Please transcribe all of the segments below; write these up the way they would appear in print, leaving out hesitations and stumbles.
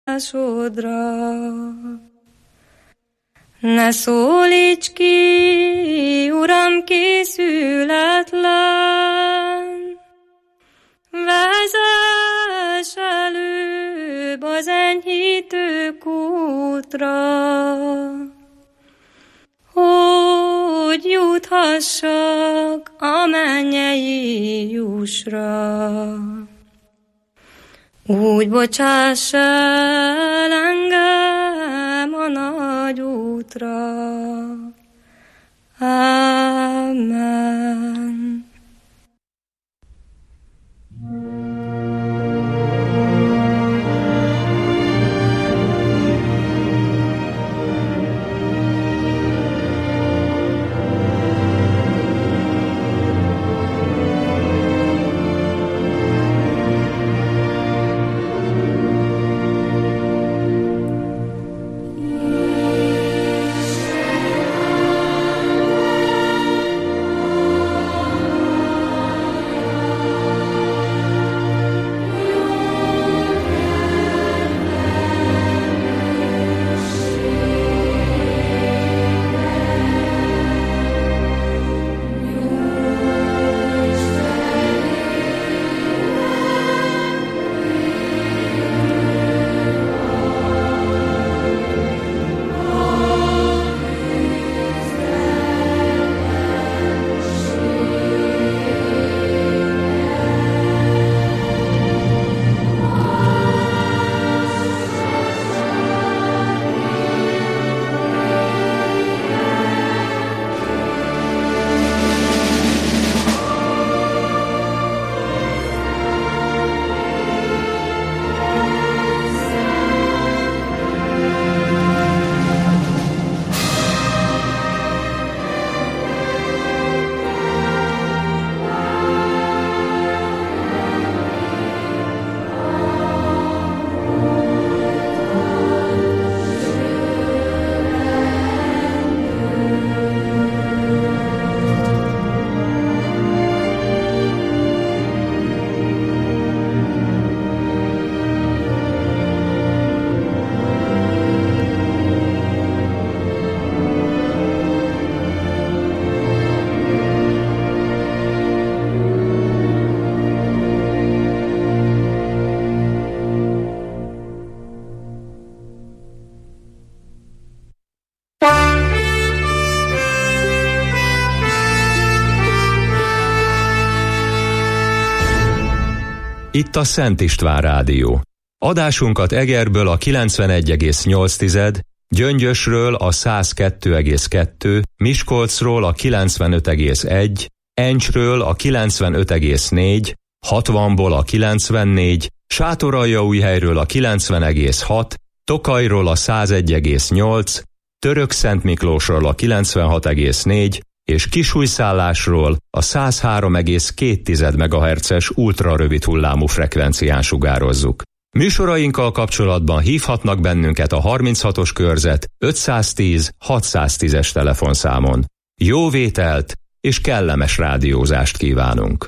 Ne szólíts ki, Uram, készületlen, vezess előbb az enyhítő kútra, hogy juthassak a mennyei jussra. Úgy bocsáss el engem a nagy útra. Amen. Itt a Szent István Rádió. Adásunkat Egerből a 91,8, Gyöngyösről a 102,2, Miskolcról a 95,1, Encsről a 95,4, 60-ból a 94, Sátoraljaújhelyről a 90,6, Tokajról a 101,8, Törökszentmiklósról a 96,4 és Kisújszállásról a 103,2 MHz-es ultrarövid hullámú frekvencián sugározzuk. Műsorainkkal kapcsolatban hívhatnak bennünket a 36-os körzet 510 610-es telefonszámon. Jó vételt és kellemes rádiózást kívánunk!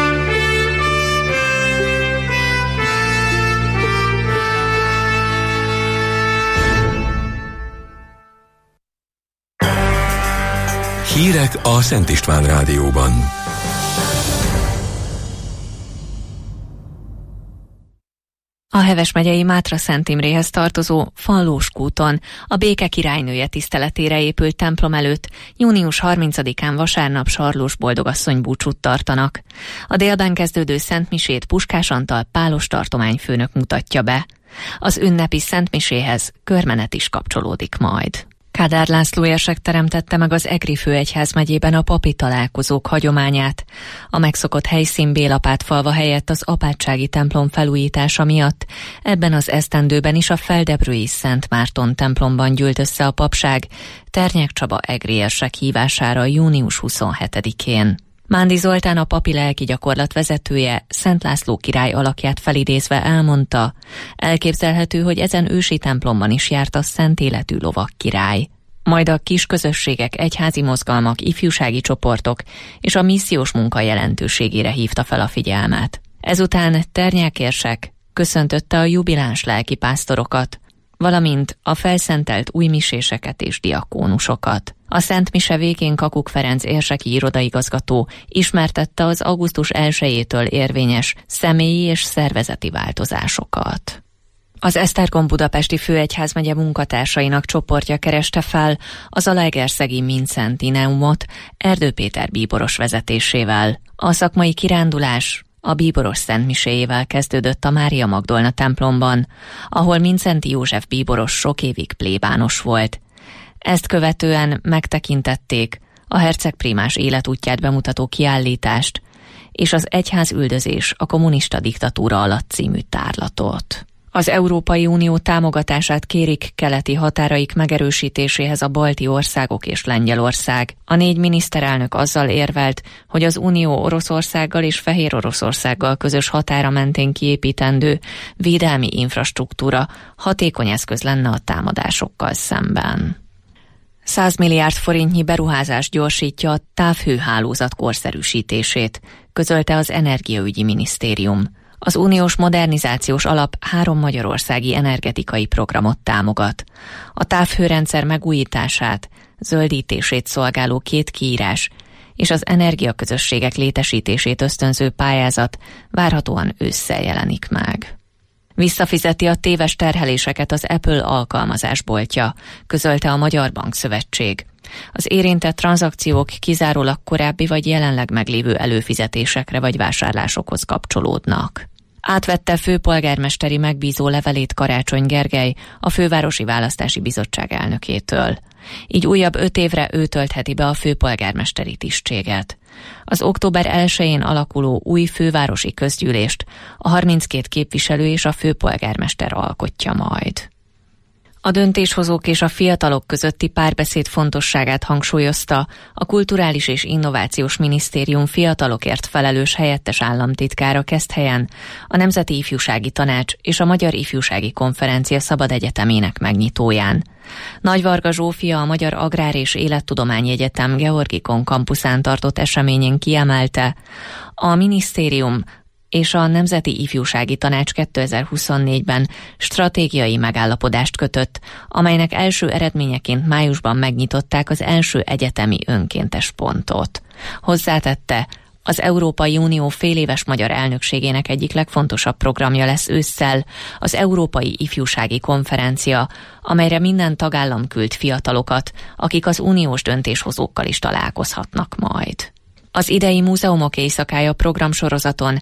Hírek a Szent István Rádióban. A Heves megyei Mátra-Szent Imréhez tartozó Fallóskúton a Béke királynője tiszteletére épült templom előtt június 30-án vasárnap Sarlós boldogasszony búcsút tartanak. A délben kezdődő szentmisét Puskás Antal pálos tartományfőnök mutatja be. Az ünnepi szentmiséhez körmenet is kapcsolódik majd. Kádár László érsek teremtette meg az Egri főegyházmegyében a papi találkozók hagyományát. A megszokott helyszín Bélapátfalva helyett az apátsági templom felújítása miatt ebben az esztendőben is a feldebrői Szent Márton templomban gyűlt össze a papság Ternyek Csaba egri érsek hívására június 27-én. Mándi Zoltán, a papi lelki gyakorlat vezetője, Szent László király alakját felidézve elmondta, elképzelhető, hogy ezen ősi templomban is járt a szent életű lovak király. Majd a kis közösségek, egyházi mozgalmak, ifjúsági csoportok és a missziós munka jelentőségére hívta fel a figyelmet. Ezután Ternyák érsek köszöntötte a jubiláns lelkipásztorokat, valamint a felszentelt újmiséseket és diakónusokat. A Szent Mise végén Kakuk Ferenc érseki irodaigazgató ismertette az augusztus 1-től érvényes személyi és szervezeti változásokat. Az Esztergom budapesti főegyházmegye munkatársainak csoportja kereste fel az zalaegerszegi Mincentineumot Erdő Péter bíboros vezetésével. A szakmai kirándulás a bíboros szentmiséjével kezdődött a Mária Magdolna templomban, ahol Mincenti József bíboros sok évig plébános volt. Ezt követően megtekintették a hercegprímás életútját bemutató kiállítást és az Egyház üldözés a kommunista diktatúra alatt című tárlatot. Az Európai Unió támogatását kérik keleti határaik megerősítéséhez a balti országok és Lengyelország. A 4 miniszterelnök azzal érvelt, hogy az Unió Oroszországgal és Fehér Oroszországgal közös határa mentén kiépítendő védelmi infrastruktúra hatékony eszköz lenne a támadásokkal szemben. 100 milliárd forintnyi beruházás gyorsítja a távhőhálózat korszerűsítését, közölte az Energiaügyi Minisztérium. Az uniós modernizációs alap 3 magyarországi energetikai programot támogat. A távhőrendszer megújítását, zöldítését szolgáló 2 kiírás és az energiaközösségek létesítését ösztönző pályázat várhatóan ősszel jelenik meg. Visszafizeti a téves terheléseket az Apple alkalmazásboltja, közölte a Magyar Bankszövetség. Az érintett tranzakciók kizárólag korábbi vagy jelenleg meglévő előfizetésekre vagy vásárlásokhoz kapcsolódnak. Átvette főpolgármesteri megbízó levelét Karácsony Gergely a Fővárosi Választási Bizottság elnökétől. Így újabb 5 évre ő töltheti be a főpolgármesteri tisztséget. Az október 1-én alakuló új fővárosi közgyűlést a 32 képviselő és a főpolgármester alkotja majd. A döntéshozók és a fiatalok közötti párbeszéd fontosságát hangsúlyozta a Kulturális és Innovációs Minisztérium fiatalokért felelős helyettes államtitkára Keszthelyen, a Nemzeti Ifjúsági Tanács és a Magyar Ifjúsági Konferencia Szabad Egyetemének megnyitóján. Nagyvarga Zsófia a Magyar Agrár és Élettudományi Egyetem Georgikon kampuszán tartott eseményen kiemelte, a minisztérium és a Nemzeti Ifjúsági Tanács 2024-ben stratégiai megállapodást kötött, amelynek első eredményeként májusban megnyitották az első egyetemi önkéntes pontot. Hozzátette, az Európai Unió féléves magyar elnökségének egyik legfontosabb programja lesz ősszel az Európai Ifjúsági Konferencia, amelyre minden tagállam küld fiatalokat, akik az uniós döntéshozókkal is találkozhatnak majd. Az idei Múzeumok éjszakája programsorozaton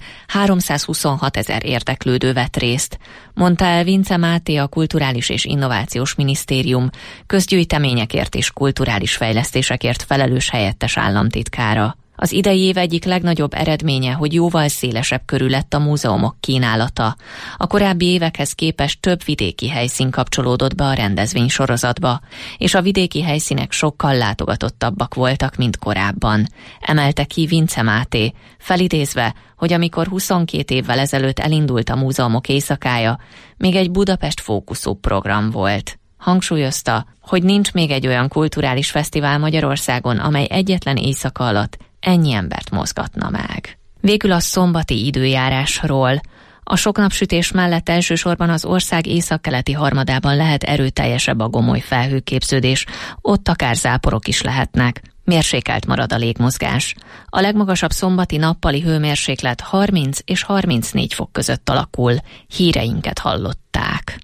326 000 érdeklődő vett részt, mondta el Vince Máté, a Kulturális és Innovációs Minisztérium közgyűjteményekért és kulturális fejlesztésekért felelős helyettes államtitkára. Az idei év egyik legnagyobb eredménye, hogy jóval szélesebb körű lett a múzeumok kínálata. A korábbi évekhez képest több vidéki helyszín kapcsolódott be a rendezvénysorozatba, és a vidéki helyszínek sokkal látogatottabbak voltak, mint korábban, emelte ki Vince Máté, felidézve, hogy amikor 22 évvel ezelőtt elindult a Múzeumok éjszakája, még egy Budapest fókuszú program volt. Hangsúlyozta, hogy nincs még egy olyan kulturális fesztivál Magyarországon, amely egyetlen éjszaka alatt ennyi embert mozgatna meg. Végül a szombati időjárásról. A sok napsütés mellett elsősorban az ország északkeleti harmadában lehet erőteljesebb a gomoly felhőképződés, ott akár záporok is lehetnek. Mérsékelt marad a légmozgás. A legmagasabb szombati nappali hőmérséklet 30 és 34 fok között alakul. Híreinket hallották.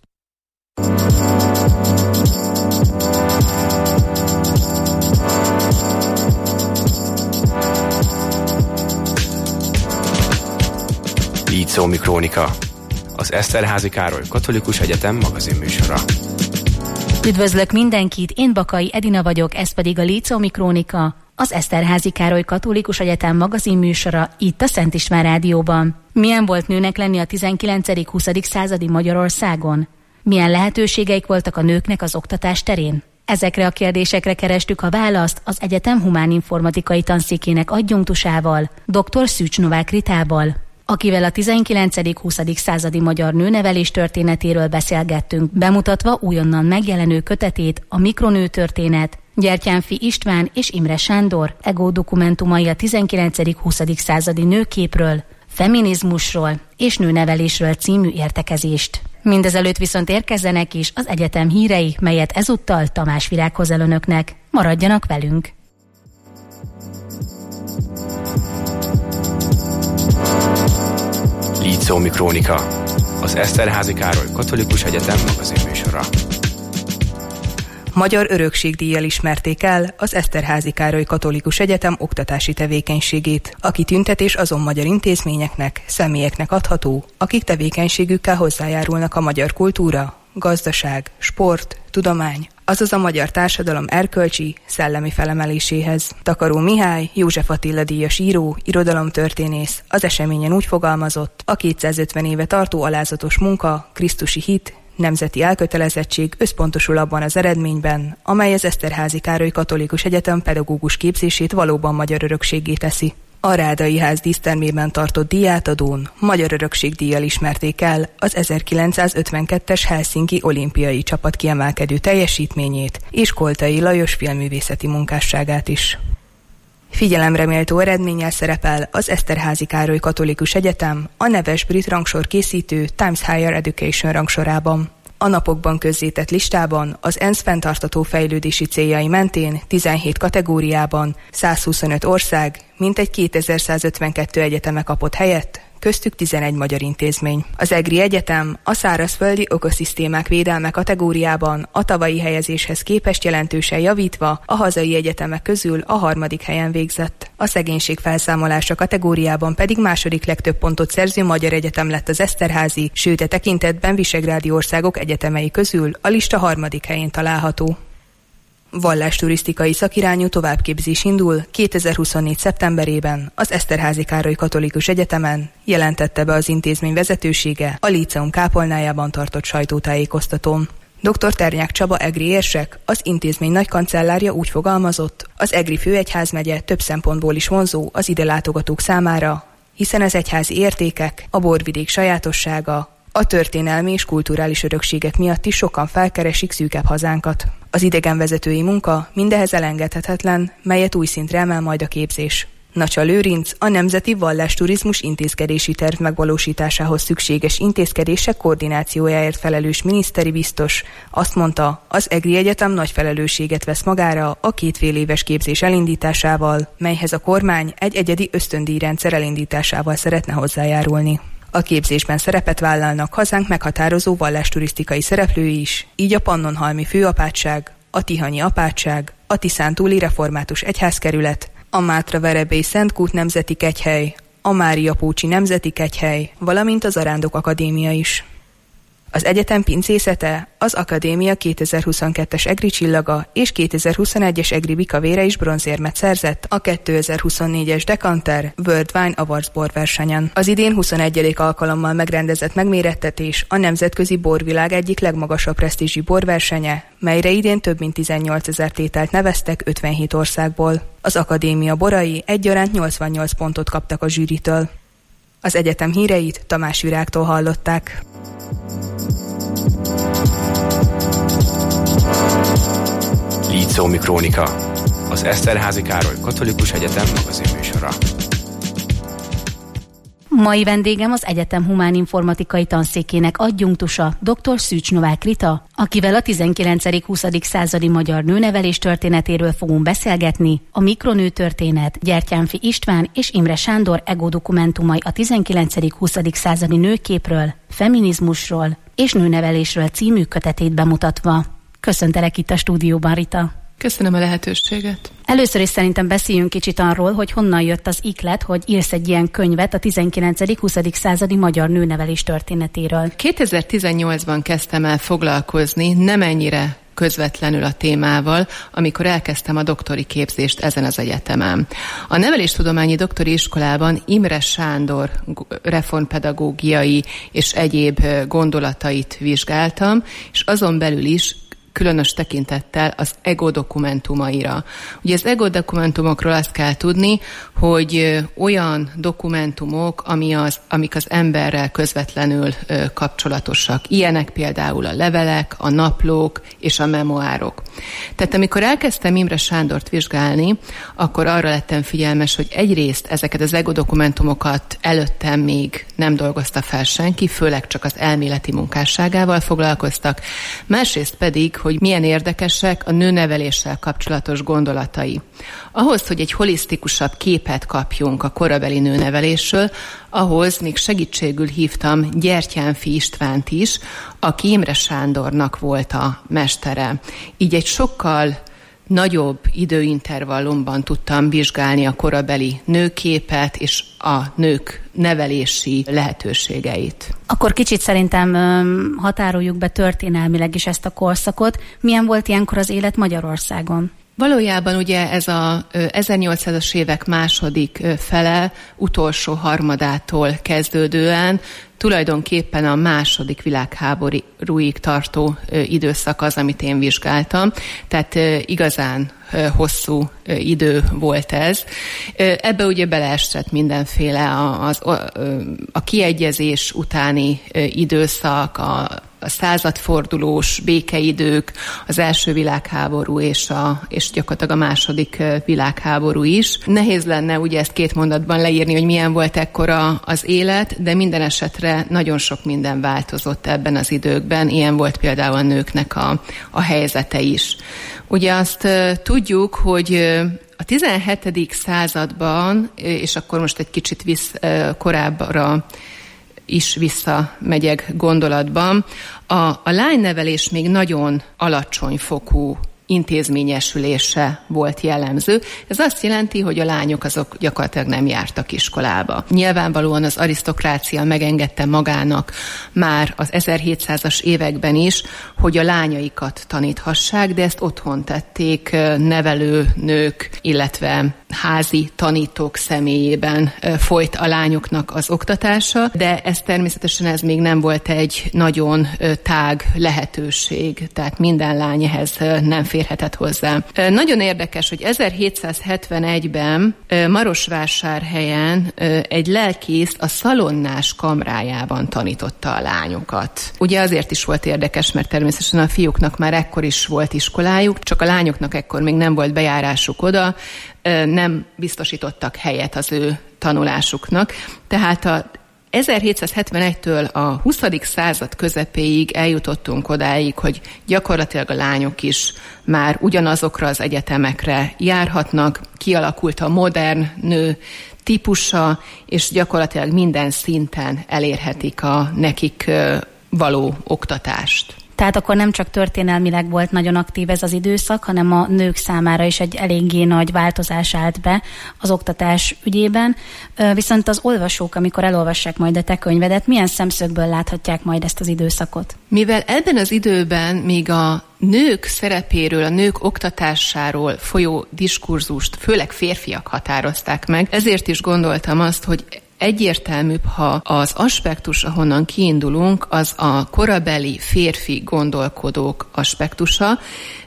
Líceumi Krónika, az Eszterházy Károly Katolikus Egyetem magazinműsora. Üdvözlök mindenkit, én Bakai Edina vagyok, ez pedig a Líceumi Krónika, az Eszterházy Károly Katolikus Egyetem magazinműsora itt a Szent István Rádióban. Milyen volt nőnek lenni a 19.-20. századi Magyarországon? Milyen lehetőségeik voltak a nőknek az oktatás terén? Ezekre a kérdésekre kerestük a választ az egyetem humáninformatikai tanszékének adjunktusával, dr. Szűcs Novák Ritával, akivel a 19.-20. századi magyar nőnevelés történetéről beszélgettünk, bemutatva újonnan megjelenő kötetét, a Mikronő történet, Gyertyánfi István és Imre Sándor ego dokumentumai a 19.-20. századi nőképről, feminizmusról és nőnevelésről című értekezést. Mindezelőtt viszont érkezzenek is az egyetem hírei, melyet ezúttal Tamás Virág hoz el önöknek. Maradjanak velünk! Líceumi Krónika, az Eszterházy Károly Katolikus Egyetem magazinműsora. Magyar örökségdíjjal ismerték el az Eszterházy Károly Katolikus Egyetem oktatási tevékenységét. A kitüntetés azon magyar intézményeknek, személyeknek adható, akik tevékenységükkel hozzájárulnak a magyar kultúra, gazdaság, sport, tudomány, azaz a magyar társadalom erkölcsi, szellemi felemeléséhez. Takaró Mihály, József Attila díjas író, irodalomtörténész az eseményen úgy fogalmazott: a 250 éve tartó alázatos munka, krisztusi hit, nemzeti elkötelezettség összpontosul abban az eredményben, amely az Eszterházy Károly Katolikus Egyetem pedagógus képzését valóban magyar örökséggé teszi. A Rádai Ház dísztermében tartott díjátadón magyar örökségdíjjal ismerték el az 1952-es Helsinki olimpiai csapat kiemelkedő teljesítményét és Koltai Lajos filmművészeti munkásságát is. Figyelemreméltó eredménnyel szerepel az Eszterházy Károly Katolikus Egyetem a neves brit rangsor készítő Times Higher Education rangsorában. A napokban közzétett listában az ENSZ fenntartható fejlődési céljai mentén 17 kategóriában 125 ország, mintegy 2152 egyeteme kapott helyet, köztük 11 magyar intézmény. Az EGRI Egyetem a szárazföldi ökoszisztémák védelme kategóriában a tavalyi helyezéshez képest jelentősen javítva a hazai egyetemek közül a 3. helyen végzett. A szegénység felszámolása kategóriában pedig második legtöbb pontot szerző magyar egyetem lett az Eszterházy, sőt e tekintetben visegrádi országok egyetemei közül a lista 3. helyén található. Vallásturisztikai szakirányú továbbképzés indul 2024. szeptemberében az Eszterházy Károly Katolikus Egyetemen, jelentette be az intézmény vezetősége a Líceum kápolnájában tartott sajtótájékoztatón. Dr. Ternyák Csaba egri érsek, az intézmény nagykancellárja úgy fogalmazott: az Egri főegyházmegye több szempontból is vonzó az ide látogatók számára, hiszen az egyházi értékek, a borvidék sajátossága, a történelmi és kulturális örökségek miatt is sokan felkeresik szűkebb hazánkat. Az idegenvezetői munka mindehez elengedhetetlen, melyet új szintre emel majd a képzés. Nacsa Lőrinc, a Nemzeti Vallásturizmus intézkedési terv megvalósításához szükséges intézkedések koordinációjáért felelős miniszteri biztos azt mondta, az EGRI Egyetem nagy felelősséget vesz magára a 2 féléves képzés elindításával, melyhez a kormány egy egyedi ösztöndíjrendszer elindításával szeretne hozzájárulni. A képzésben szerepet vállalnak hazánk meghatározó vallásturisztikai szereplői is, így a Pannonhalmi Főapátság, a Tihanyi Apátság, a Tiszántúli Református Egyházkerület, a Mátra-Verebély Szentkút Nemzeti Kegyhely, a Mária-Pócsi Nemzeti Kegyhely, valamint az Arándok Akadémia is. Az egyetem pincészete, az akadémia 2022-es EGRI csillaga és 2021-es EGRI bikavére is bronzérmet szerzett a 2024-es Decanter World Wine Awards borversenyen. Az idén 21. alkalommal megrendezett megmérettetés a nemzetközi borvilág egyik legmagasabb presztízsű borversenye, melyre idén több mint 18 000 tételt neveztek 57 országból. Az akadémia borai egyaránt 88 pontot kaptak a zsűritől. Az egyetem híreit Tamás Virágtól hallották. Líceumi Krónika, az Eszterházy Károly Katolikus Egyetem magazinműsora. Mai vendégem az egyetem humáninformatikai tanszékének adjunktusa, dr. Szűcs Novák Rita, akivel a 19.-20. századi magyar nőnevelés történetéről fogunk beszélgetni, a mikronő történet, Gyertyánfi István és Imre Sándor egodokumentumai a 19.-20. századi nőképről, feminizmusról és nőnevelésről című kötetét bemutatva. Köszöntelek itt a stúdióban, Rita. Köszönöm a lehetőséget. Először is szerintem beszéljünk kicsit arról, hogy honnan jött az iklet, hogy írsz egy ilyen könyvet a 19.-20. századi magyar nőnevelés történetéről. 2018-ban kezdtem el foglalkozni, nem ennyire közvetlenül a témával, amikor elkezdtem a doktori képzést ezen az egyetemen. A neveléstudományi doktori iskolában Imre Sándor reformpedagógiai és egyéb gondolatait vizsgáltam, és azon belül is különös tekintettel az ego dokumentumaira. Ugye az ego dokumentumokról azt kell tudni, hogy olyan dokumentumok, amik az emberrel közvetlenül kapcsolatosak. Ilyenek például a levelek, a naplók és a memoárok. Tehát amikor elkezdtem Imre Sándort vizsgálni, akkor arra lettem figyelmes, hogy egyrészt ezeket az ego dokumentumokat előttem még nem dolgozta fel senki, főleg csak az elméleti munkásságával foglalkoztak. Másrészt pedig, hogy milyen érdekesek a nőneveléssel kapcsolatos gondolatai. Ahhoz, hogy egy holisztikusabb képet kapjunk a korabeli nőnevelésről, ahhoz még segítségül hívtam Gyertyánfi Istvánt is, aki Imre Sándornak volt a mestere. Így egy sokkal nagyobb időintervallumban tudtam vizsgálni a korabeli nőképet és a nők nevelési lehetőségeit. Akkor kicsit szerintem határoljuk be történelmileg is ezt a korszakot. Milyen volt ilyenkor az élet Magyarországon? Valójában ugye ez a 1800-as évek második fele, utolsó harmadától kezdődően tulajdonképpen a második világháborúig tartó időszak az, amit én vizsgáltam. Tehát igazán hosszú idő volt ez. Ebbe ugye beleesett mindenféle a kiegyezés utáni időszak, a századfordulós békeidők, az első világháború és gyakorlatilag a második világháború is. Nehéz lenne ugye ezt két mondatban leírni, hogy milyen volt ekkora az élet, de minden esetre nagyon sok minden változott ebben az időkben. Ilyen volt például a nőknek a helyzete is. Ugye azt tudjuk, hogy a 17. században, és akkor most egy kicsit korábbra is visszamegyek gondolatban, a lánynevelés még nagyon alacsony fokú intézményesülése volt jellemző. Ez azt jelenti, hogy a lányok azok gyakorlatilag nem jártak iskolába. Nyilvánvalóan az arisztokrácia megengedte magának már az 1700-as években is, hogy a lányaikat taníthassák, de ezt otthon tették nevelőnők, illetve házi tanítók személyében folyt a lányoknak az oktatása, de ez még nem volt egy nagyon tág lehetőség, tehát minden lány ehhez nem férhetett hozzá. Nagyon érdekes, hogy 1771-ben Marosvásárhelyen egy lelkész a szalonnás kamrájában tanította a lányokat. Ugye azért is volt érdekes, mert természetesen a fiúknak már ekkor is volt iskolájuk, csak a lányoknak ekkor még nem volt bejárásuk oda, nem biztosítottak helyet az ő tanulásuknak. Tehát a 1771-től a 20. század közepéig eljutottunk odáig, hogy gyakorlatilag a lányok is már ugyanazokra az egyetemekre járhatnak, kialakult a modern nő típusa, és gyakorlatilag minden szinten elérhetik a nekik való oktatást. Tehát akkor nem csak történelmileg volt nagyon aktív ez az időszak, hanem a nők számára is egy eléggé nagy változás állt be az oktatás ügyében. Viszont az olvasók, amikor elolvassák majd a te könyvedet, milyen szemszögből láthatják majd ezt az időszakot? Mivel ebben az időben még a nők szerepéről, a nők oktatásáról folyó diskurzust főleg férfiak határozták meg, ezért is gondoltam azt, hogy egyértelműbb, ha az aspektus, ahonnan kiindulunk, az a korabeli férfi gondolkodók aspektusa.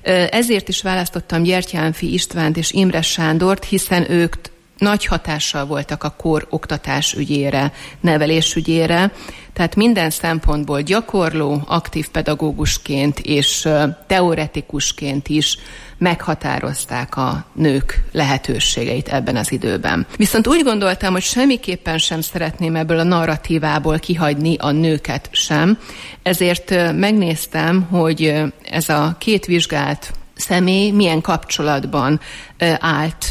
Ezért is választottam Gyertyánfi Istvánt és Imre Sándort, hiszen ők nagy hatással voltak a kor oktatás ügyére, nevelés ügyére, tehát minden szempontból gyakorló, aktív pedagógusként és teoretikusként is meghatározták a nők lehetőségeit ebben az időben. Viszont úgy gondoltam, hogy semmiképpen sem szeretném ebből a narratívából kihagyni a nőket sem, ezért megnéztem, hogy ez a két vizsgált személy milyen kapcsolatban állt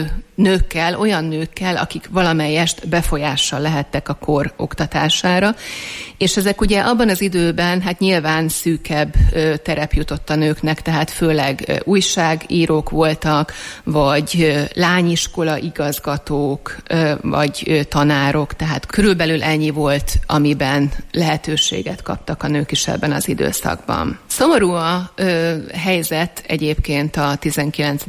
nőkkel, olyan nőkkel, akik valamelyest befolyással lehettek a kor oktatására, és ezek ugye abban az időben hát nyilván szűkebb terep jutott a nőknek, tehát főleg újságírók voltak, vagy lányiskola igazgatók, vagy tanárok, tehát körülbelül ennyi volt, amiben lehetőséget kaptak a nők is ebben az időszakban. Szomorú a helyzet egyébként a 19.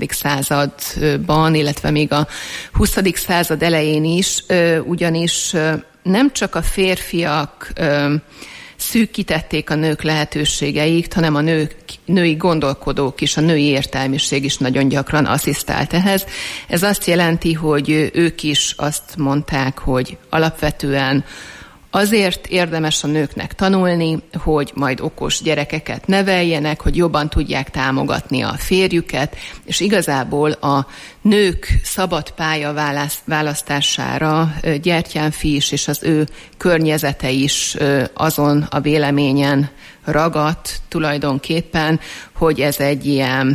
században, illetve még a 20. század elején is, ugyanis nem csak a férfiak szűkítették a nők lehetőségeit, hanem a női gondolkodók is, a női értelmiség is nagyon gyakran asszisztált ehhez. Ez azt jelenti, hogy ők is azt mondták, hogy alapvetően azért érdemes a nőknek tanulni, hogy majd okos gyerekeket neveljenek, hogy jobban tudják támogatni a férjüket, és igazából a nők szabad pálya választására Gyertyánfi is, és az ő környezete is azon a véleményen ragadt tulajdonképpen, hogy ez egy ilyen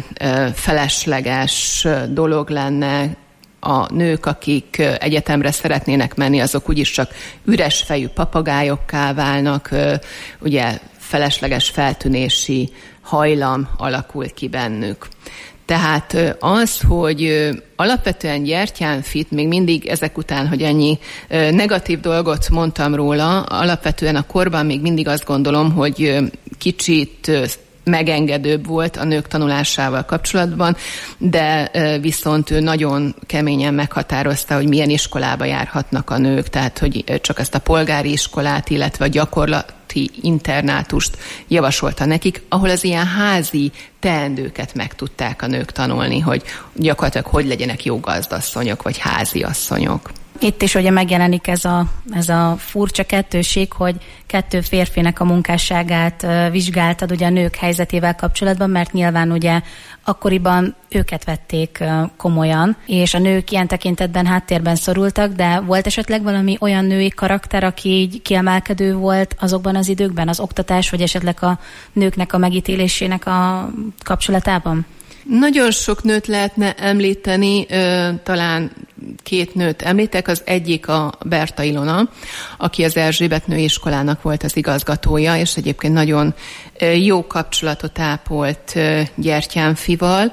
felesleges dolog lenne. A nők, akik egyetemre szeretnének menni, azok úgyis csak üres fejű papagájokká válnak, ugye felesleges feltűnési hajlam alakul ki bennük. Tehát az, hogy alapvetően Gyertyánfit még mindig ezek után, hogy ennyi negatív dolgot mondtam róla, alapvetően a korban még mindig azt gondolom, hogy kicsit megengedőbb volt a nők tanulásával kapcsolatban, de viszont ő nagyon keményen meghatározta, hogy milyen iskolába járhatnak a nők, tehát hogy csak ezt a polgári iskolát, illetve a gyakorlati internátust javasolta nekik, ahol az ilyen házi teendőket meg tudták a nők tanulni, hogy gyakorlatilag hogy legyenek jó gazdasszonyok, vagy háziasszonyok. Itt is ugye megjelenik ez a furcsa kettőség, hogy 2 férfinek a munkásságát vizsgáltad ugye a nők helyzetével kapcsolatban, mert nyilván ugye akkoriban őket vették komolyan, és a nők ilyen tekintetben háttérben szorultak, de volt esetleg valami olyan női karakter, aki így kiemelkedő volt azokban az időkben, az oktatás, vagy esetleg a nőknek a megítélésének a kapcsolatában? Nagyon sok nőt lehetne említeni, talán 2 nőt említek, az egyik a Berta Ilona, aki az Erzsébet női iskolának volt az igazgatója, és egyébként nagyon jó kapcsolatot ápolt Gyertyánfival.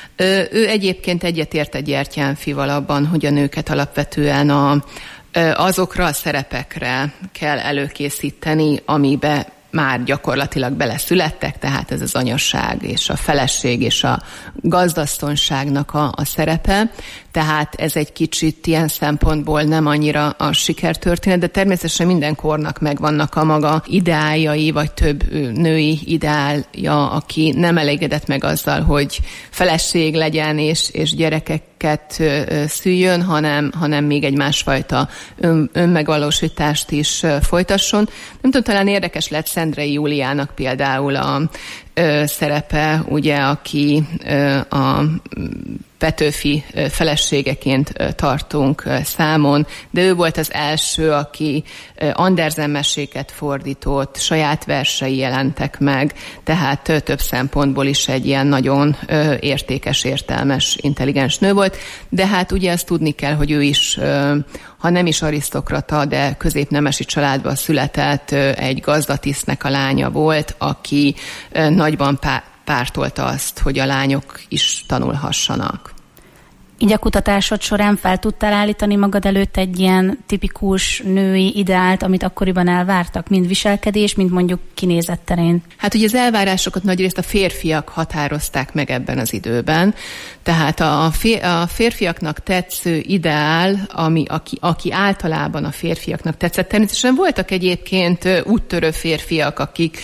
Ő egyébként egyetért Gyertyánfival abban, hogy a nőket alapvetően azokra a szerepekre kell előkészíteni, amibe már gyakorlatilag beleszülettek, tehát ez az anyaság és a feleség és a gazdasszonyságnak a szerepe. Tehát ez egy kicsit ilyen szempontból nem annyira a sikertörténet, de természetesen minden kornak megvannak a maga ideáljai, vagy több női ideálja, aki nem elégedett meg azzal, hogy feleség legyen és gyerekeket szüljön, hanem még egy másfajta önmegvalósítást is folytasson. Nem tudom, talán érdekes lett Szendrei Júliának például a szerepe, ugye, aki a Petőfi feleségeként tartunk számon, de ő volt az első, aki Andersen meséket fordított, saját versei jelentek meg, tehát több szempontból is egy ilyen nagyon értékes, értelmes, intelligens nő volt, de hát ugye azt tudni kell, hogy ő is, ha nem is arisztokrata, de középnemesi családban született, egy gazdatisztnek a lánya volt, aki nagyban pártolta azt, hogy a lányok is tanulhassanak. Így a kutatásod során fel tudtál állítani magad előtt egy ilyen tipikus női ideált, amit akkoriban elvártak, mind viselkedés, mind mondjuk kinézet terén? Hát ugye az elvárásokat nagyrészt a férfiak határozták meg ebben az időben, tehát a férfiaknak tetsző ideál, aki általában a férfiaknak tetszett. Természetesen voltak egyébként úttörő férfiak, akik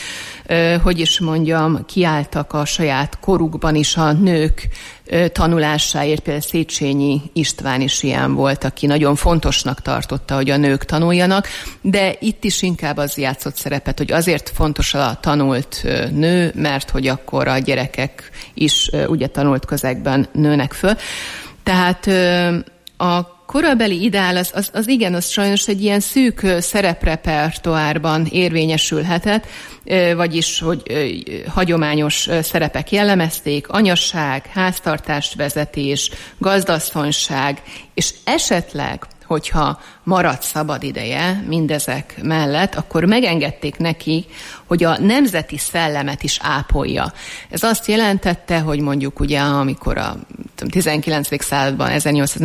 kiálltak a saját korukban is a nők tanulásáért, például Széchenyi István is ilyen volt, aki nagyon fontosnak tartotta, hogy a nők tanuljanak, de itt is inkább az játszott szerepet, hogy azért fontos a tanult nő, mert hogy akkor a gyerekek is ugye tanult közegben nőnek föl. Tehát a korabeli ideál az igen, az sajnos egy ilyen szűk szereprepertoárban érvényesülhetett, vagyis, hogy hagyományos szerepek jellemezték, anyasság, háztartásvezetés, gazdasszonyság, és esetleg, hogyha maradt szabad ideje mindezek mellett, akkor megengedték neki, hogy a nemzeti szellemet is ápolja. Ez azt jelentette, hogy mondjuk ugye, amikor a 19. században,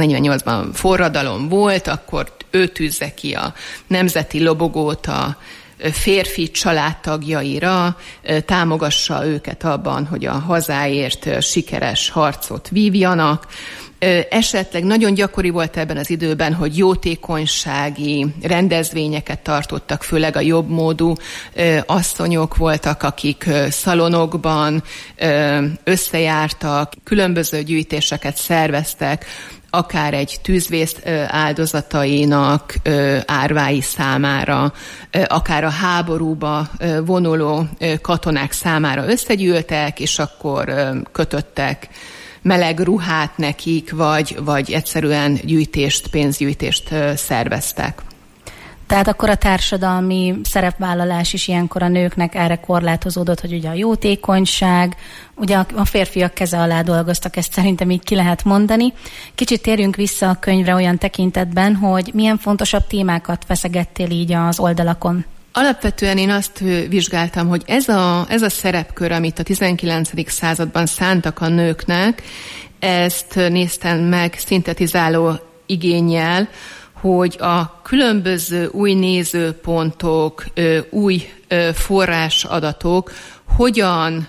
1848-ban forradalom volt, akkor ő tűzze ki a nemzeti lobogót a férfi családtagjaira, támogassa őket abban, hogy a hazáért sikeres harcot vívjanak. Esetleg nagyon gyakori volt ebben az időben, hogy jótékonysági rendezvényeket tartottak, főleg a jobbmódú asszonyok voltak, akik szalonokban összejártak, különböző gyűjtéseket szerveztek, akár egy tűzvész áldozatainak árvái számára, akár a háborúba vonuló katonák számára összegyűltek, és akkor kötöttek meleg ruhát nekik, vagy egyszerűen pénzgyűjtést szerveztek. Tehát akkor a társadalmi szerepvállalás is ilyenkor a nőknek erre korlátozódott, hogy ugye a jótékonyság, ugye a férfiak keze alá dolgoztak, ezt szerintem így ki lehet mondani. Kicsit térjünk vissza a könyvre olyan tekintetben, hogy milyen fontosabb témákat feszegettél így az oldalakon. Alapvetően én azt vizsgáltam, hogy ez a szerepkör, amit a 19. században szántak a nőknek, ezt néztem meg szintetizáló igénnyel, hogy a különböző új nézőpontok, új forrásadatok hogyan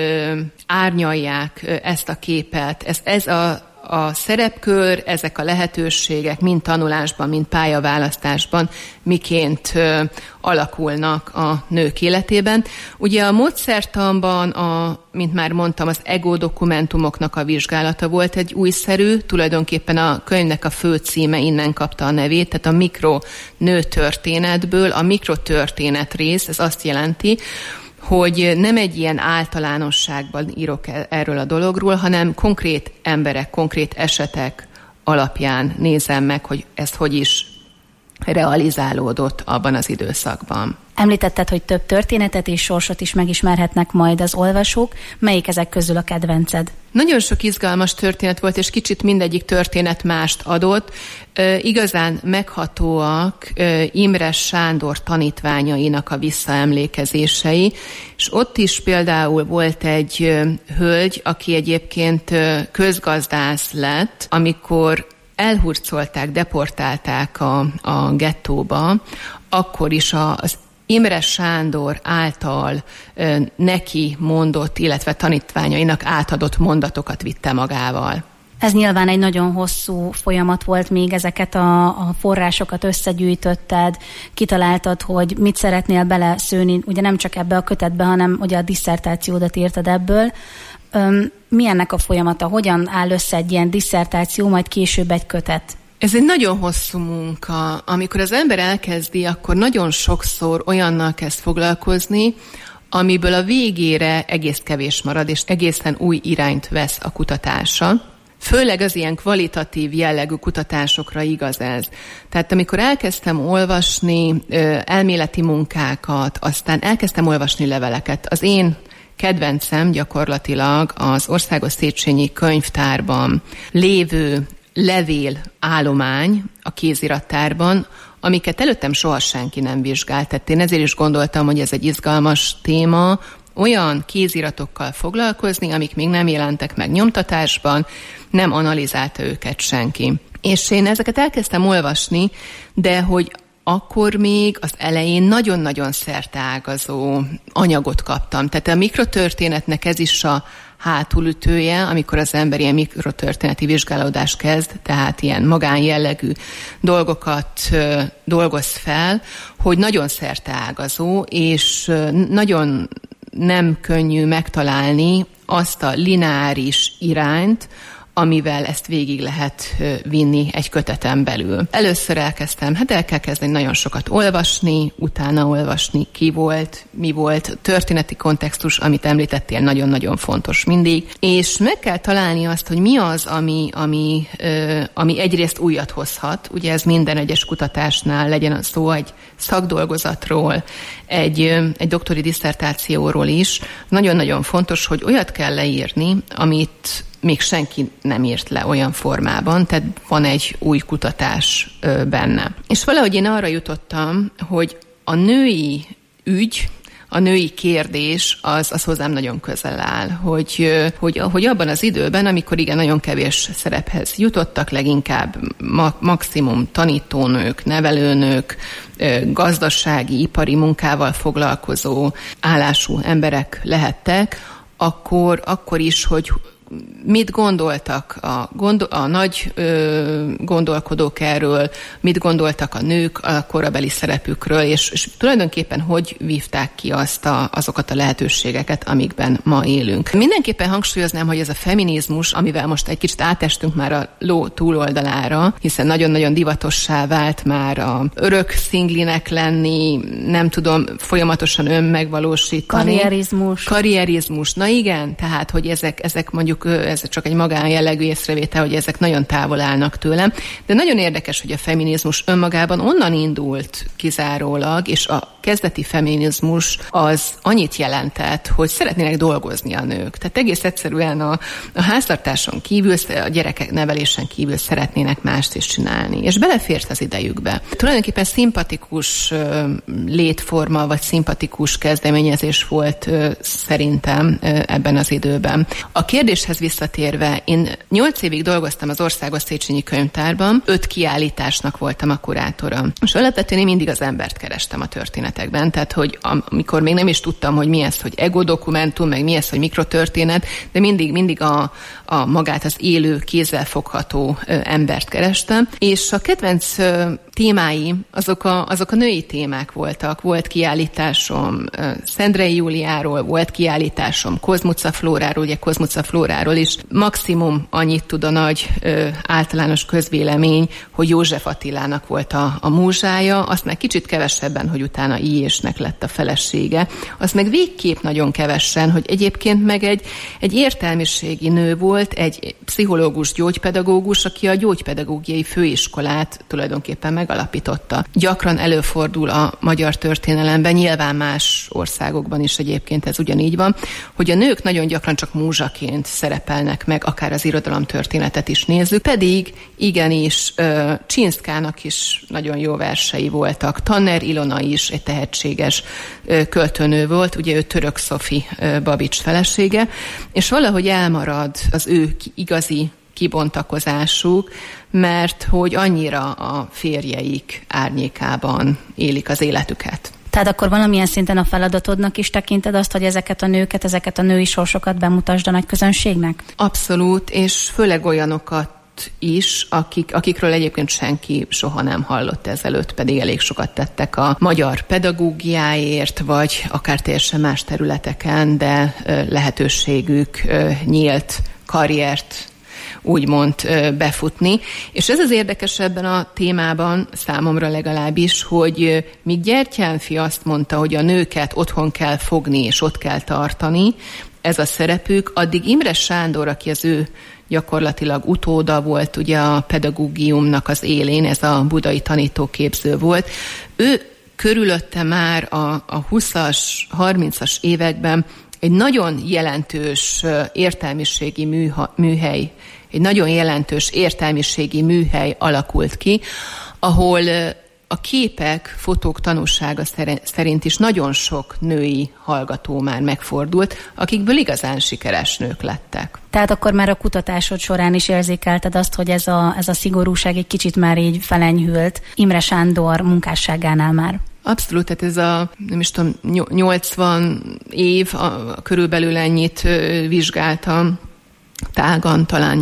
árnyalják ezt a képet. Ez a szerepkör, ezek a lehetőségek mind tanulásban, mind pályaválasztásban miként alakulnak a nők életében. Ugye a módszertanban, mint már mondtam, az ego dokumentumoknak a vizsgálata volt egy újszerű, tulajdonképpen a könyvnek a fő címe innen kapta a nevét, tehát a mikronőtörténetből. A mikrotörténet rész, ez azt jelenti, hogy nem egy ilyen általánosságban írok erről a dologról, hanem konkrét emberek, konkrét esetek alapján nézem meg, hogy ez hogy is realizálódott abban az időszakban. Említetted, hogy több történetet és sorsot is megismerhetnek majd az olvasók. Melyik ezek közül a kedvenced? Nagyon sok izgalmas történet volt, és kicsit mindegyik történet mást adott. Igazán meghatóak Imre Sándor tanítványainak a visszaemlékezései, és ott is például volt egy hölgy, aki egyébként közgazdász lett, amikor elhurcolták, deportálták a gettóba, akkor is az Imre Sándor által neki mondott, illetve tanítványainak átadott mondatokat vitte magával. Ez nyilván egy nagyon hosszú folyamat volt, még ezeket a forrásokat összegyűjtötted, kitaláltad, hogy mit szeretnél beleszőni, ugye nem csak ebbe a kötetbe, hanem ugye a disszertációdat írtad ebből. Mi ennek a folyamata? Hogyan áll össze egy ilyen disszertáció, majd később egy kötet? Ez egy nagyon hosszú munka. Amikor az ember elkezdi, akkor nagyon sokszor olyannal kezd foglalkozni, amiből a végére egész kevés marad, és egészen új irányt vesz a kutatása. Főleg az ilyen kvalitatív jellegű kutatásokra igaz ez. Tehát amikor elkezdtem olvasni elméleti munkákat, aztán elkezdtem olvasni leveleket, az én kedvencem gyakorlatilag az Országos Széchenyi Könyvtárban lévő levél állomány a kézirattárban, amiket előttem soha senki nem vizsgált. Tehát én ezért is gondoltam, hogy ez egy izgalmas téma, olyan kéziratokkal foglalkozni, amik még nem jelentek meg nyomtatásban, nem analizálta őket senki. És én ezeket elkezdtem olvasni, de hogy akkor még az elején nagyon-nagyon szerteágazó anyagot kaptam. Tehát a mikrotörténetnek ez is a hátulütője, amikor az ember ilyen mikrotörténeti vizsgálódást kezd, tehát ilyen magánjellegű dolgokat dolgoz fel, hogy nagyon szerteágazó, és nagyon nem könnyű megtalálni azt a lineáris irányt, amivel ezt végig lehet vinni egy köteten belül. Először elkezdtem, el kell kezdeni nagyon sokat olvasni, utána olvasni, ki volt, mi volt, történeti kontextus, amit említettél, nagyon-nagyon fontos mindig, és meg kell találni azt, hogy mi az, ami egyrészt újat hozhat, ugye ez minden egyes kutatásnál, legyen szó egy szakdolgozatról, egy doktori disszertációról is, nagyon-nagyon fontos, hogy olyat kell leírni, amit még senki nem írt le olyan formában, tehát van egy új kutatás benne. És valahogy én arra jutottam, hogy a női ügy a női kérdés az hozzám nagyon közel áll, hogy abban az időben, amikor igen, nagyon kevés szerephez jutottak, leginkább maximum tanítónők, nevelőnők, gazdasági, ipari munkával foglalkozó állású emberek lehettek, akkor is, hogy mit gondoltak a nagy gondolkodók erről, mit gondoltak a nők a korabeli szerepükről, és tulajdonképpen hogy vívták ki azokat a lehetőségeket, amikben ma élünk. Mindenképpen hangsúlyoznám, hogy ez a feminizmus, amivel most egy kicsit átestünk már a ló túloldalára, hiszen nagyon-nagyon divatossá vált már a örök szinglinek lenni, nem tudom, folyamatosan önmegvalósítani. Karrierizmus. Na igen, tehát, hogy ezek mondjuk ez csak egy magánjellegű észrevétel, hogy ezek nagyon távol állnak tőlem. De nagyon érdekes, hogy a feminizmus önmagában onnan indult kizárólag, és a kezdeti feminizmus az annyit jelentett, hogy szeretnének dolgozni a nők. Tehát egész egyszerűen a háztartáson kívül, a gyerekek nevelésen kívül szeretnének mást is csinálni. És belefért az idejükbe. Tulajdonképpen szimpatikus létforma, vagy szimpatikus kezdeményezés volt szerintem ebben az időben. A kérdéshez visszatérve, én 8 évig dolgoztam az Országos Széchenyi Könyvtárban, 5 kiállításnak voltam a kurátora. És alapvetően én mindig az embert kerestem a történetekben, tehát hogy amikor még nem is tudtam, hogy mi ez, hogy ego-dokumentum, meg mi ez, hogy mikrotörténet, de mindig a magát, az élő, kézzelfogható embert kerestem. És a kedvenc témái, azok a női témák voltak. Volt kiállításom Szendrei Júliáról, volt kiállításom Kozmuca Flóráról, ugye Kozmuca Flóráról is maximum annyit tud a nagy általános közvélemény, hogy József Attilának volt a múzsája, azt meg kicsit kevesebben, hogy utána Ilyésnek lett a felesége. Azt meg végképp nagyon kevesen, hogy egyébként meg egy értelmiségi nő volt, egy pszichológus, gyógypedagógus, aki a gyógypedagógiai főiskolát tulajdonképpen megalapította. Gyakran előfordul a magyar történelemben, nyilván más országokban is egyébként ez ugyanígy van, hogy a nők nagyon gyakran csak múzsaként szerepelnek meg, akár az irodalomtörténetet is nézzük, pedig igenis Csinszkának is nagyon jó versei voltak. Tanner Ilona is egy tehetséges költőnő volt, ugye ő Török Szofi Babics felesége, és valahogy elmarad az ő igazi kibontakozásuk, mert hogy annyira a férjeik árnyékában élik az életüket. Tehát akkor valamilyen szinten a feladatodnak is tekinted azt, hogy ezeket a nőket, ezeket a női sorsokat bemutasd a nagy közönségnek? Abszolút, és főleg olyanokat is, akikről egyébként senki soha nem hallott ezelőtt, pedig elég sokat tettek a magyar pedagógiáért, vagy akár teljesen más területeken, de lehetőségük nyílt karriert úgymond befutni. És ez az érdekes ebben a témában, számomra legalábbis, hogy míg Gyertyánfi azt mondta, hogy a nőket otthon kell fogni és ott kell tartani, ez a szerepük, addig Imre Sándor, aki az ő gyakorlatilag utóda volt ugye a pedagógiumnak az élén, ez a budai tanítóképző volt, ő körülötte már a 20-as, 30-as években egy nagyon jelentős értelmiségi műhely, egy nagyon jelentős értelmiségi műhely alakult ki, ahol a képek, fotók tanúsága szerint is nagyon sok női hallgató már megfordult, akikből igazán sikeres nők lettek. Tehát akkor már a kutatásod során is érzékelted azt, hogy ez a szigorúság egy kicsit már így felenyhült Imre Sándor munkásságánál már? Abszolút, tehát ez a, nem is tudom, 80 év, körülbelül ennyit vizsgáltam, tágan, talán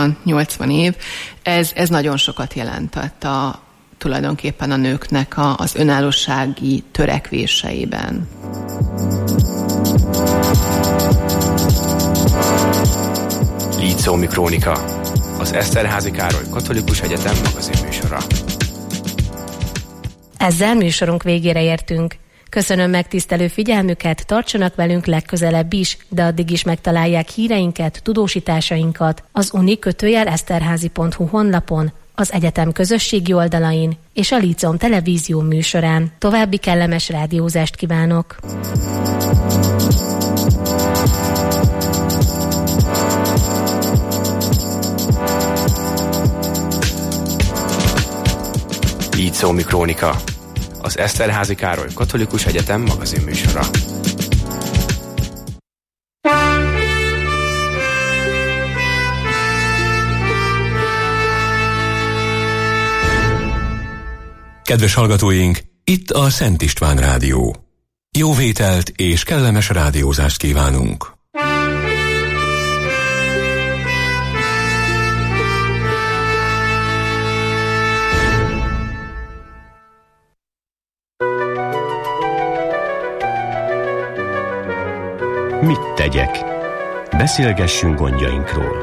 80 év. Ez nagyon sokat jelentett tulajdonképpen a nőknek az önállósági törekvéseiben. Líceumi Krónika, az Eszterházy Károly Katolikus Egyetem magazinműsora. Ezzel műsorunk végére értünk. Köszönöm megtisztelő figyelmüket, tartsanak velünk legközelebb is, de addig is megtalálják híreinket, tudósításainkat az uni-eszterházy.hu honlapon, az egyetem közösségi oldalain és a Líceum televízió műsorán. További kellemes rádiózást kívánok! Líceumi Krónika, az Eszterházy Károly Katolikus Egyetem magazinműsora. Kedves hallgatóink, itt a Szent István Rádió. Jó vételt és kellemes rádiózást kívánunk! Mit tegyek? Beszélgessünk gondjainkról.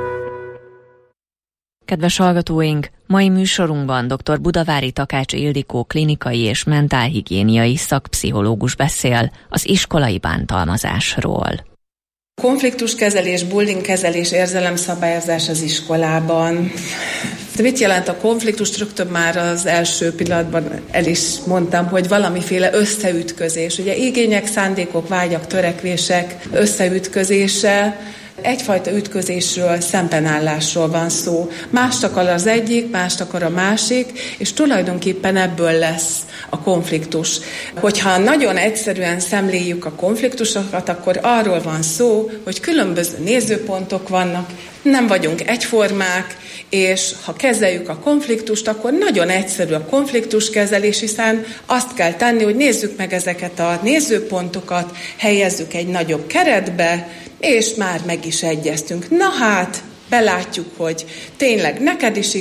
Kedves hallgatóink, mai műsorunkban dr. Budavári Takács Ildikó klinikai és mentálhigiéniai szakpszichológus beszél az iskolai bántalmazásról. Konfliktuskezelés, bullyingkezelés, érzelemszabályozás az iskolában. De mit jelent a konfliktus? Rögtön már az első pillanatban el is mondtam, hogy valamiféle összeütközés. Ugye igények, szándékok, vágyak, törekvések összeütközése, egyfajta ütközésről, szembenállásról van szó. Mást akar az egyik, mást akar a másik, és tulajdonképpen ebből lesz a konfliktus. Hogyha nagyon egyszerűen szemléljük a konfliktusokat, akkor arról van szó, hogy különböző nézőpontok vannak, nem vagyunk egyformák, és ha kezeljük a konfliktust, akkor nagyon egyszerű a konfliktuskezelés, hiszen azt kell tenni, hogy nézzük meg ezeket a nézőpontokat, helyezzük egy nagyobb keretbe, és már meg is egyeztünk. Na hát, belátjuk, hogy tényleg neked is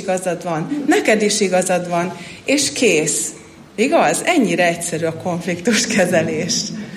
igazad van, és kész. Igaz? Ennyire egyszerű a konfliktuskezelés.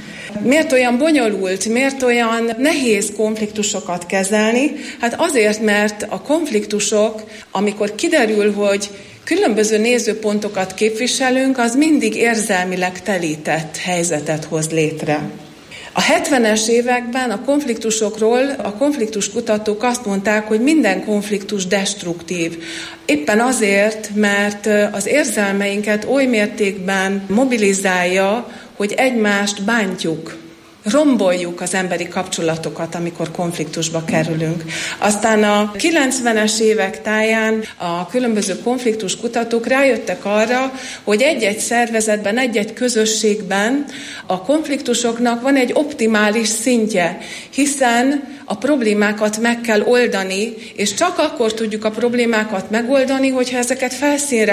Miért olyan bonyolult, miért olyan nehéz konfliktusokat kezelni? Hát azért, mert a konfliktusok, amikor kiderül, hogy különböző nézőpontokat képviselünk, az mindig érzelmileg telített helyzetet hoz létre. A 70-es években a konfliktusokról a konfliktuskutatók azt mondták, hogy minden konfliktus destruktív. Éppen azért, mert az érzelmeinket oly mértékben mobilizálja, hogy egymást bántjuk, romboljuk az emberi kapcsolatokat, amikor konfliktusba kerülünk. Aztán a 90-es évek táján a különböző konfliktuskutatók rájöttek arra, hogy egy-egy szervezetben, egy-egy közösségben a konfliktusoknak van egy optimális szintje, hiszen a problémákat meg kell oldani, és csak akkor tudjuk a problémákat megoldani, hogyha ezeket felszínre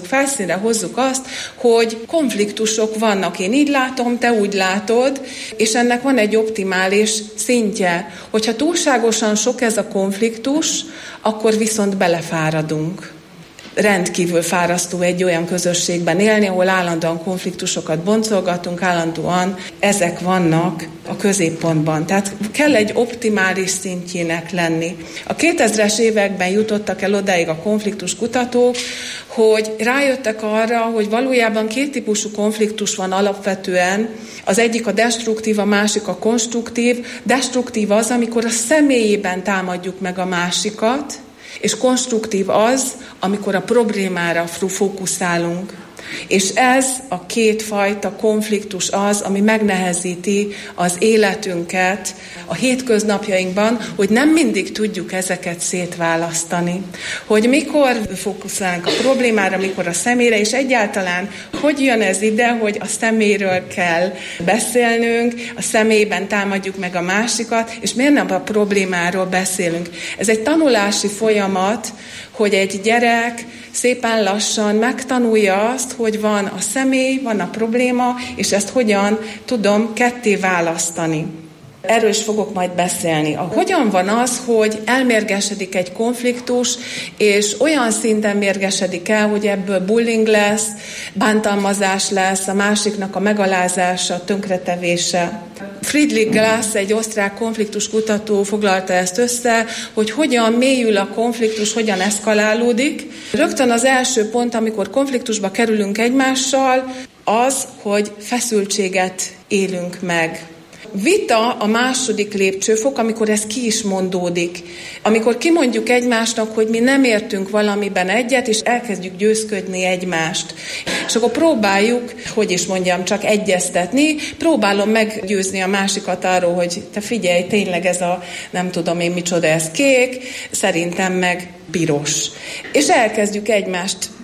hozzuk azt, hogy konfliktusok vannak. Én így látom, te úgy látod, és ennek van egy optimális szintje. Hogyha túlságosan sok ez a konfliktus, akkor viszont belefáradunk. Rendkívül fárasztó egy olyan közösségben élni, ahol állandóan konfliktusokat boncolgatunk, állandóan ezek vannak a középpontban. Tehát kell egy optimális szintjének lenni. A 2000-es években jutottak el odáig a konfliktuskutatók, hogy rájöttek arra, hogy valójában két típusú konfliktus van alapvetően. Az egyik a destruktív, a másik a konstruktív. Destruktív az, amikor a személyében támadjuk meg a másikat, és konstruktív az, amikor a problémára fókuszálunk. És ez a kétfajta konfliktus az, ami megnehezíti az életünket a hétköznapjainkban, hogy nem mindig tudjuk ezeket szétválasztani. Hogy mikor fókuszálunk a problémára, mikor a személyre, és egyáltalán hogy jön ez ide, hogy a személyről kell beszélnünk, a személyben támadjuk meg a másikat, és miért nem a problémáról beszélünk. Ez egy tanulási folyamat, hogy egy gyerek szépen lassan megtanulja azt, hogy van a személy, van a probléma, és ezt hogyan tudom ketté választani. Erről is fogok majd beszélni. Hogyan van az, hogy elmérgesedik egy konfliktus, és olyan szinten mérgesedik el, hogy ebből bullying lesz, bántalmazás lesz, a másiknak a megalázása, tönkretevése. Friedrich Glass, egy osztrák konfliktuskutató foglalta ezt össze, hogy hogyan mélyül a konfliktus, hogyan eszkalálódik. Rögtön az első pont, amikor konfliktusba kerülünk egymással, az, hogy feszültséget élünk meg. Vita a második lépcsőfok, amikor ez ki is mondódik. Amikor kimondjuk egymásnak, hogy mi nem értünk valamiben egyet, és elkezdjük győzködni egymást. És akkor próbáljuk, csak egyeztetni, próbálom meggyőzni a másikat arról, hogy te figyelj, tényleg ez a nem tudom én micsoda, ez kék, szerintem meg piros. És elkezdjük egymást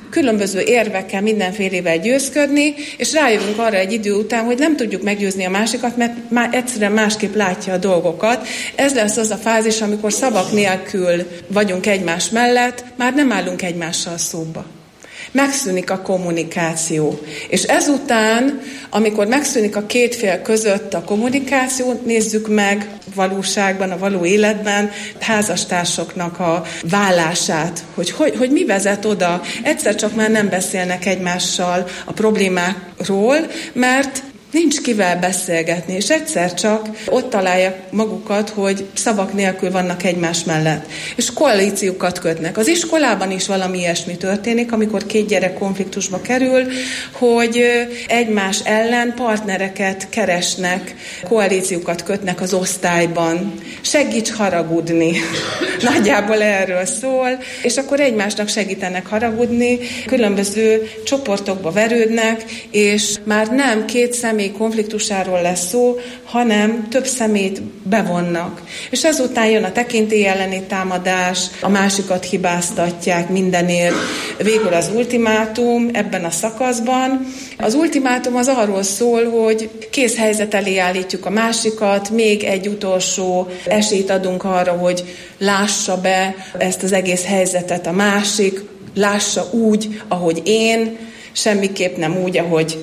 különböző érvekkel, mindenfélével győzködni, és rájövünk arra egy idő után, hogy nem tudjuk meggyőzni a másikat, mert már egyszerűen másképp látja a dolgokat. Ez lesz az a fázis, amikor szavak nélkül vagyunk egymás mellett, már nem állunk egymással szóba. Megszűnik a kommunikáció. És ezután, amikor megszűnik a két fél között a kommunikáció, nézzük meg valóságban, a való életben házastársoknak a válását, hogy mi vezet oda. Egyszer csak már nem beszélnek egymással a problémákról, mert nincs kivel beszélgetni, és egyszer csak ott találják magukat, hogy szavak nélkül vannak egymás mellett. És koalíciókat kötnek. Az iskolában is valami ilyesmi történik, amikor két gyerek konfliktusba kerül, hogy egymás ellen partnereket keresnek, koalíciókat kötnek az osztályban. Segíts haragudni. Nagyjából erről szól, és akkor egymásnak segítenek haragudni, különböző csoportokba verődnek, és már nem két személy konfliktusáról lesz szó, hanem több szemét bevonnak. És ezután jön a tekintély elleni támadás, a másikat hibáztatják mindenért. Végül az ultimátum ebben a szakaszban. Az ultimátum az arról szól, hogy készhelyzet elé állítjuk a másikat, még egy utolsó esélyt adunk arra, hogy lássa be ezt az egész helyzetet a másik, lássa úgy, ahogy én, semmiképp nem úgy,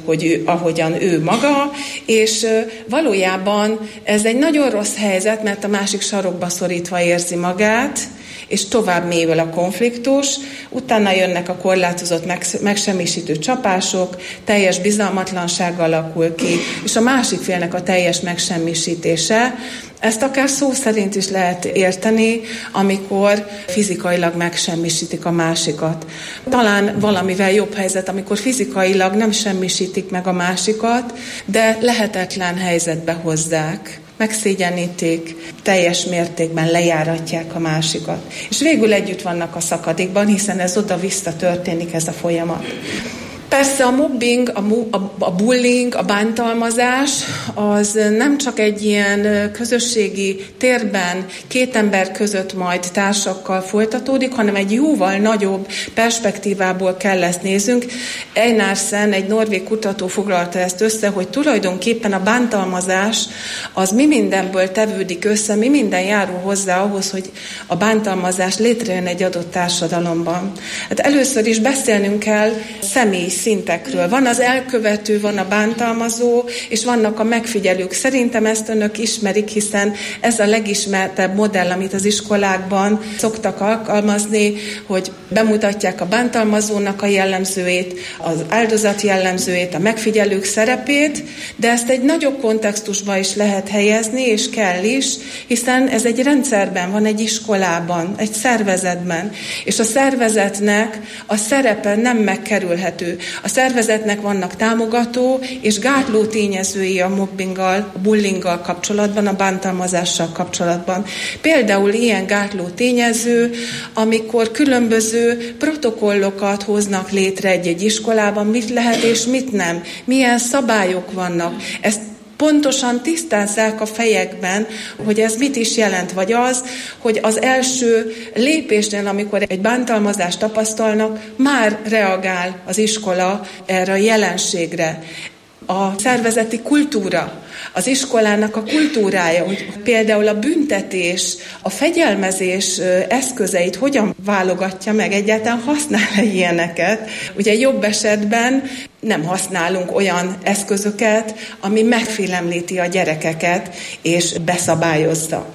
ahogyan ő maga, és valójában ez egy nagyon rossz helyzet, mert a másik sarokba szorítva érzi magát, és tovább mélyül a konfliktus, utána jönnek a korlátozott megsemmisítő csapások, teljes bizalmatlanság alakul ki, és a másik félnek a teljes megsemmisítése. Ezt akár szó szerint is lehet érteni, amikor fizikailag megsemmisítik a másikat. Talán valamivel jobb helyzet, amikor fizikailag nem semmisítik meg a másikat, de lehetetlen helyzetbe hozzák. Megszégyenítik, teljes mértékben lejáratják a másikat. És végül együtt vannak a szakadékban, hiszen ez oda-vissza történik ez a folyamat. Persze a mobbing, a bullying, a bántalmazás az nem csak egy ilyen közösségi térben két ember között majd társakkal folytatódik, hanem egy jóval nagyobb perspektívából kell ezt néznünk. Einarsen, egy norvég kutató foglalta ezt össze, hogy tulajdonképpen a bántalmazás az mi mindenből tevődik össze, mi minden járul hozzá ahhoz, hogy a bántalmazás létrejön egy adott társadalomban. Hát először is beszélnünk kell személyi szintekről. Van az elkövető, van a bántalmazó, és vannak a megfigyelők. Szerintem ezt önök ismerik, hiszen ez a legismertebb modell, amit az iskolákban szoktak alkalmazni, hogy bemutatják a bántalmazónak a jellemzőjét, az áldozat jellemzőjét, a megfigyelők szerepét, de ezt egy nagyobb kontextusba is lehet helyezni, és kell is, hiszen ez egy rendszerben van, egy iskolában, egy szervezetben, és a szervezetnek a szerepe nem megkerülhető. A szervezetnek vannak támogató és gátló tényezői a mobbinggal, a bullyinggal kapcsolatban, a bántalmazással kapcsolatban. Például ilyen gátló tényező, amikor különböző protokollokat hoznak létre egy iskolában, mit lehet és mit nem, milyen szabályok vannak. Ezt pontosan tisztázzák a fejekben, hogy ez mit is jelent, vagy az, hogy az első lépésnél, amikor egy bántalmazást tapasztalnak, már reagál az iskola erre a jelenségre. A szervezeti kultúra, az iskolának a kultúrája, hogy például a büntetés, a fegyelmezés eszközeit hogyan válogatja meg, egyáltalán használ-e ilyeneket. Ugye jobb esetben nem használunk olyan eszközöket, ami megfélemlíti a gyerekeket és beszabályozza.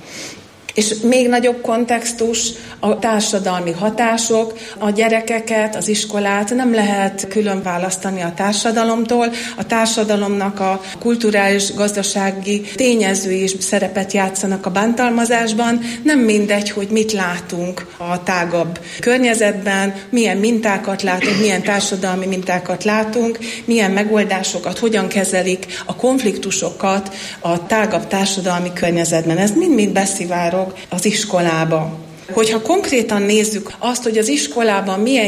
És még nagyobb kontextus, a társadalmi hatások, a gyerekeket, az iskolát nem lehet külön választani a társadalomtól. A társadalomnak a kulturális, gazdasági tényezői is szerepet játszanak a bántalmazásban. Nem mindegy, hogy mit látunk a tágabb környezetben, milyen mintákat látunk, milyen társadalmi mintákat látunk, milyen megoldásokat, hogyan kezelik a konfliktusokat a tágabb társadalmi környezetben. Ez mind-mind beszivárog az iskolába. Hogyha konkrétan nézzük azt, hogy az iskolában milyen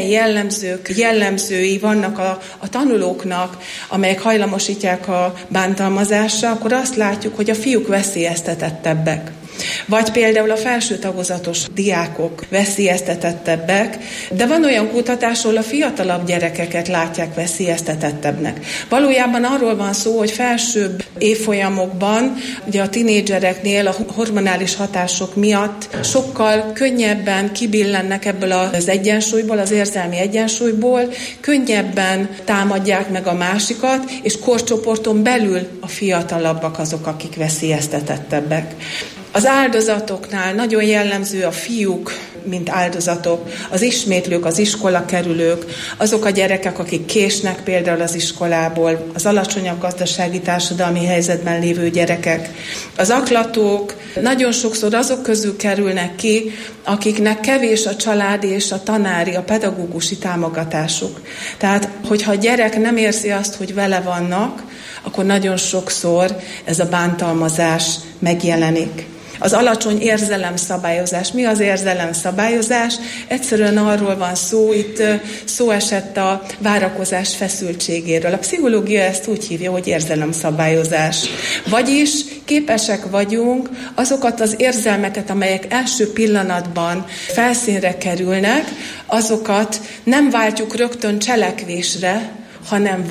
jellemzői vannak a tanulóknak, amelyek hajlamosítják a bántalmazásra, akkor azt látjuk, hogy a fiúk veszélyeztetettebbek. Vagy például a felső tagozatos diákok veszélyeztetettebbek, de van olyan kutatás, ahol a fiatalabb gyerekeket látják veszélyeztetettebbnek. Valójában arról van szó, hogy felsőbb évfolyamokban, ugye a tinédzsereknél a hormonális hatások miatt sokkal könnyebben kibillennek ebből az egyensúlyból, az érzelmi egyensúlyból, könnyebben támadják meg a másikat, és korcsoporton belül a fiatalabbak azok, akik veszélyeztetettebbek. Az áldozatoknál nagyon jellemző a fiúk, mint áldozatok, az ismétlők, az iskolakerülők, azok a gyerekek, akik késnek például az iskolából, az alacsonyabb gazdasági társadalmi helyzetben lévő gyerekek. Az aklatók nagyon sokszor azok közül kerülnek ki, akiknek kevés a családi és a tanári, a pedagógusi támogatásuk. Tehát, hogyha a gyerek nem érzi azt, hogy vele vannak, akkor nagyon sokszor ez a bántalmazás megjelenik. Az alacsony érzelemszabályozás. Mi az érzelemszabályozás? Egyszerűen arról van szó, itt szó esett a várakozás feszültségéről. A pszichológia ezt úgy hívja, hogy érzelemszabályozás. Vagyis képesek vagyunk azokat az érzelmeket, amelyek első pillanatban felszínre kerülnek, azokat nem váltjuk rögtön cselekvésre, hanem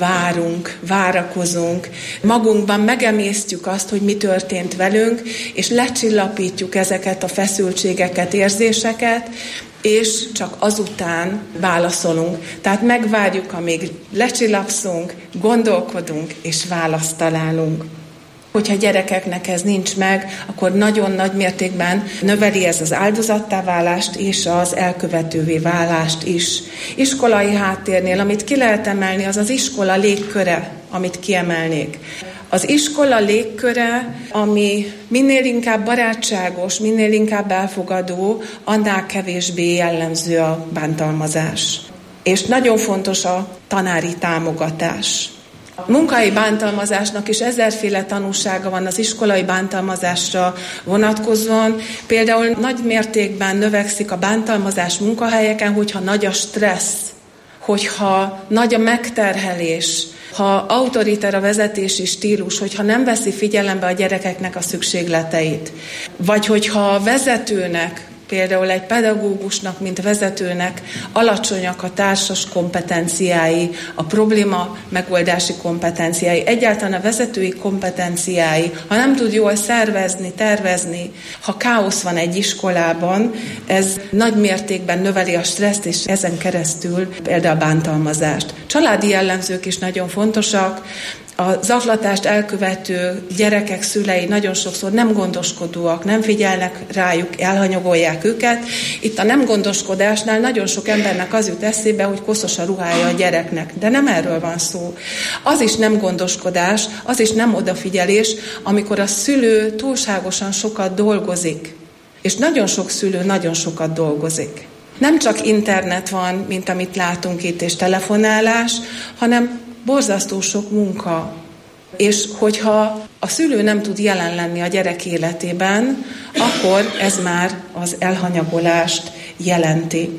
várakozunk, magunkban megemésztjük azt, hogy mi történt velünk, és lecsillapítjuk ezeket a feszültségeket, érzéseket, és csak azután válaszolunk. Tehát megvárjuk, amíg lecsillapszunk, gondolkodunk, és választ találunk. Hogyha gyerekeknek ez nincs meg, akkor nagyon nagy mértékben növeli ez az áldozattá válást és az elkövetővé válást is. Iskolai háttérnél, amit ki lehet emelni, az az iskola légköre, amit kiemelnék. Az iskola légköre, ami minél inkább barátságos, minél inkább elfogadó, annál kevésbé jellemző a bántalmazás. És nagyon fontos a tanári támogatás. A munkahelyi bántalmazásnak is ezerféle tanúsága van az iskolai bántalmazásra vonatkozóan. Például nagy mértékben növekszik a bántalmazás munkahelyeken, hogyha nagy a stressz, hogyha nagy a megterhelés, ha autoriter a vezetési stílus, hogyha nem veszi figyelembe a gyerekeknek a szükségleteit, vagy hogyha a vezetőnek, például egy pedagógusnak, mint vezetőnek alacsonyak a társas kompetenciái, a probléma megoldási kompetenciái, egyáltalán a vezetői kompetenciái, ha nem tud jól szervezni, tervezni, ha káosz van egy iskolában, ez nagy mértékben növeli a stresszt, és ezen keresztül például a bántalmazást. Családi jellemzők is nagyon fontosak. A zaklatást elkövető gyerekek szülei nagyon sokszor nem gondoskodóak, nem figyelnek rájuk, elhanyagolják őket. Itt a nem gondoskodásnál nagyon sok embernek az jut eszébe, hogy koszos a ruhája a gyereknek. De nem erről van szó. Az is nem gondoskodás, az is nem odafigyelés, amikor a szülő túlságosan sokat dolgozik. És nagyon sok szülő nagyon sokat dolgozik. Nem csak internet van, mint amit látunk itt, és telefonálás, hanem borzasztó sok munka, és hogyha a szülő nem tud jelen lenni a gyerek életében, akkor ez már az elhanyagolást jelenti.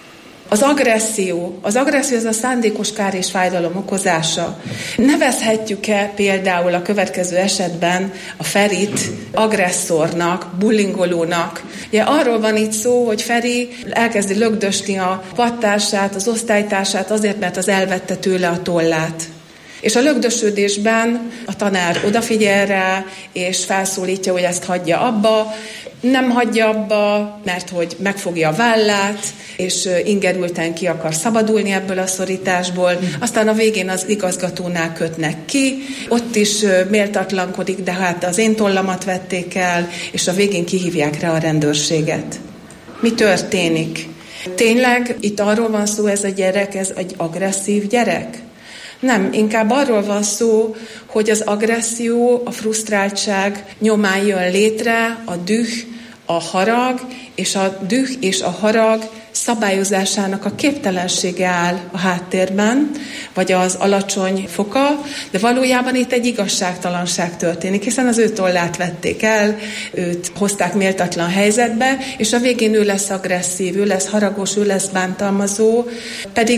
Az agresszió az a szándékos kár és fájdalom okozása. Nevezhetjük-e például a következő esetben a Ferit agresszornak, bullyingolónak? Ugye arról van itt szó, hogy Feri elkezdi lögdösni a padtársát, az osztálytársát azért, mert az elvette tőle a tollát. És a lögdösödésben a tanár odafigyel rá, és felszólítja, hogy ezt hagyja abba. Nem hagyja abba, mert hogy megfogja a vállát, és ingerülten ki akar szabadulni ebből a szorításból. Aztán a végén az igazgatónál kötnek ki, ott is méltatlankodik, de hát az én tollamat vették el, és a végén kihívják rá a rendőrséget. Mi történik? Tényleg itt arról van szó, ez a gyerek, ez egy agresszív gyerek? Nem, inkább arról van szó, hogy az agresszió, a frusztráltság nyomán jön létre, a düh, a harag, és a düh és a harag szabályozásának a képtelensége áll a háttérben, vagy az alacsony foka, de valójában itt egy igazságtalanság történik, hiszen az ő tollát vették el, őt hozták méltatlan helyzetbe, és a végén ő lesz agresszív, ő lesz haragos, ő lesz bántalmazó, pedig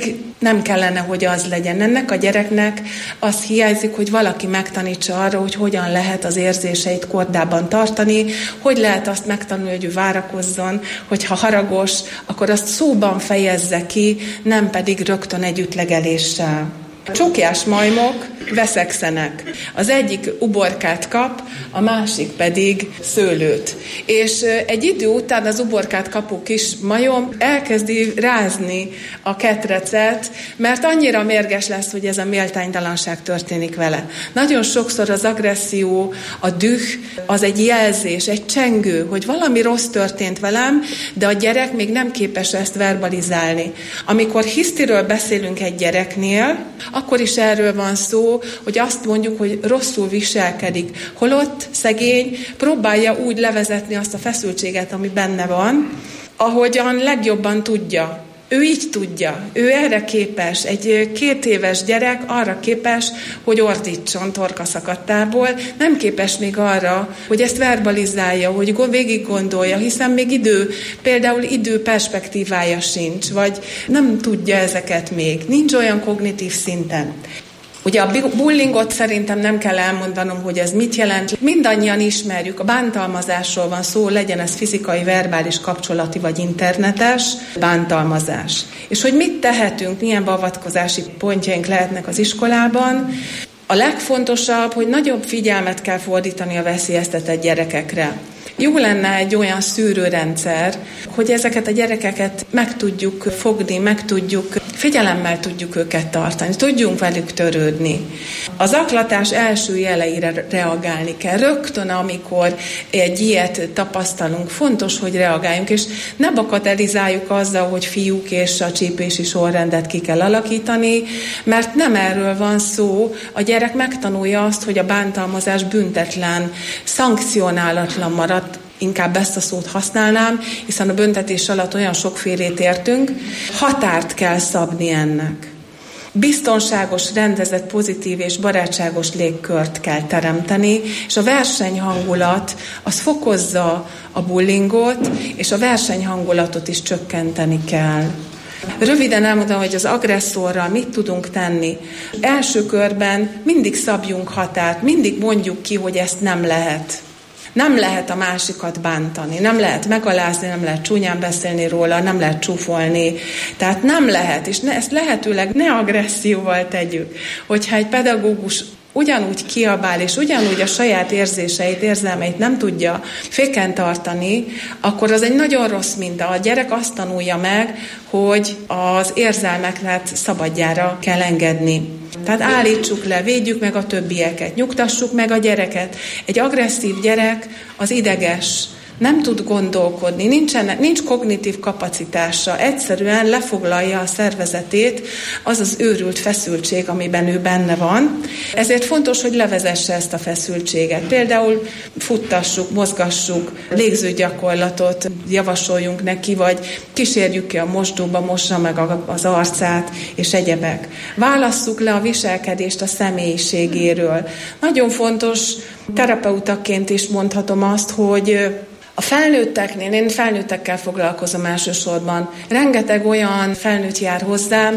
Nem kellene, hogy az legyen. Ennek a gyereknek az hiányzik, hogy valaki megtanítsa arra, hogy hogyan lehet az érzéseit kordában tartani, hogy lehet azt megtanulni, hogy ő várakozzon, hogyha haragos, akkor azt szóban fejezze ki, nem pedig rögtön egy ütlegeléssel. Csoklyás majmok veszekszenek. Az egyik uborkát kap, a másik pedig szőlőt. És egy idő után az uborkát kapó kis majom elkezdi rázni a ketrecet, mert annyira mérges lesz, hogy ez a méltánytalanság történik vele. Nagyon sokszor az agresszió, a düh, az egy jelzés, egy csengő, hogy valami rossz történt velem, de a gyerek még nem képes ezt verbalizálni. Amikor hisztiről beszélünk egy gyereknél, akkor is erről van szó, hogy azt mondjuk, hogy rosszul viselkedik. Holott szegény próbálja úgy levezetni azt a feszültséget, ami benne van, ahogyan legjobban tudja. Ő így tudja, ő erre képes. Egy 2 éves gyerek arra képes, hogy ordítson torkaszakadtából, nem képes még arra, hogy ezt verbalizálja, hogy végig gondolja, hiszen még például idő perspektívája sincs, vagy nem tudja ezeket még, nincs olyan kognitív szinten. Ugye a bullyingot szerintem nem kell elmondanom, hogy ez mit jelent. Mindannyian ismerjük, a bántalmazásról van szó, legyen ez fizikai, verbális, kapcsolati vagy internetes bántalmazás. És hogy mit tehetünk, milyen beavatkozási pontjaink lehetnek az iskolában. A legfontosabb, hogy nagyobb figyelmet kell fordítani a veszélyeztetett gyerekekre. Jó lenne egy olyan szűrőrendszer, hogy ezeket a gyerekeket meg tudjuk fogni, figyelemmel tudjuk őket tartani, tudjunk velük törődni. A zaklatás első jeleire reagálni kell. Rögtön, amikor egy ilyet tapasztalunk, fontos, hogy reagáljunk, és ne bagatelizáljuk azzal, hogy fiúk és a csípési sorrendet ki kell alakítani, mert nem erről van szó. A gyerek megtanulja azt, hogy a bántalmazás büntetlen, szankcionálatlan marad, inkább ezt a szót használnám, hiszen a büntetés alatt olyan sokfélét értünk, határt kell szabni ennek. Biztonságos, rendezett, pozitív és barátságos légkört kell teremteni, és a versenyhangulat az fokozza a bullyingot, és a versenyhangulatot is csökkenteni kell. Röviden elmondom, hogy az agresszorral mit tudunk tenni. Első körben mindig szabjunk határt, mindig mondjuk ki, hogy ezt nem lehet. Nem lehet a másikat bántani, nem lehet megalázni, nem lehet csúnyán beszélni róla, nem lehet csúfolni. Tehát nem lehet, és ezt lehetőleg ne agresszióval tegyük. Hogyha egy pedagógus ugyanúgy kiabál, és ugyanúgy a saját érzéseit, érzelmeit nem tudja féken tartani, akkor az egy nagyon rossz minta. A gyerek azt tanulja meg, hogy az érzelmeket szabadjára kell engedni. Tehát állítsuk le, védjük meg a többieket, nyugtassuk meg a gyereket. Egy agresszív gyerek az ideges, nem tud gondolkodni, nincs kognitív kapacitása, egyszerűen lefoglalja a szervezetét, az az őrült feszültség, amiben ő benne van. Ezért fontos, hogy levezesse ezt a feszültséget. Például futtassuk, mozgassuk, légzőgyakorlatot javasoljunk neki, vagy kísérjük ki a mosdóba, mossa meg az arcát, és egyebek. Válasszuk le a viselkedést a személyiségéről. Nagyon fontos, terapeutaként is mondhatom azt, hogy a felnőtteknél, én felnőttekkel foglalkozom elsősorban, rengeteg olyan felnőtt jár hozzám,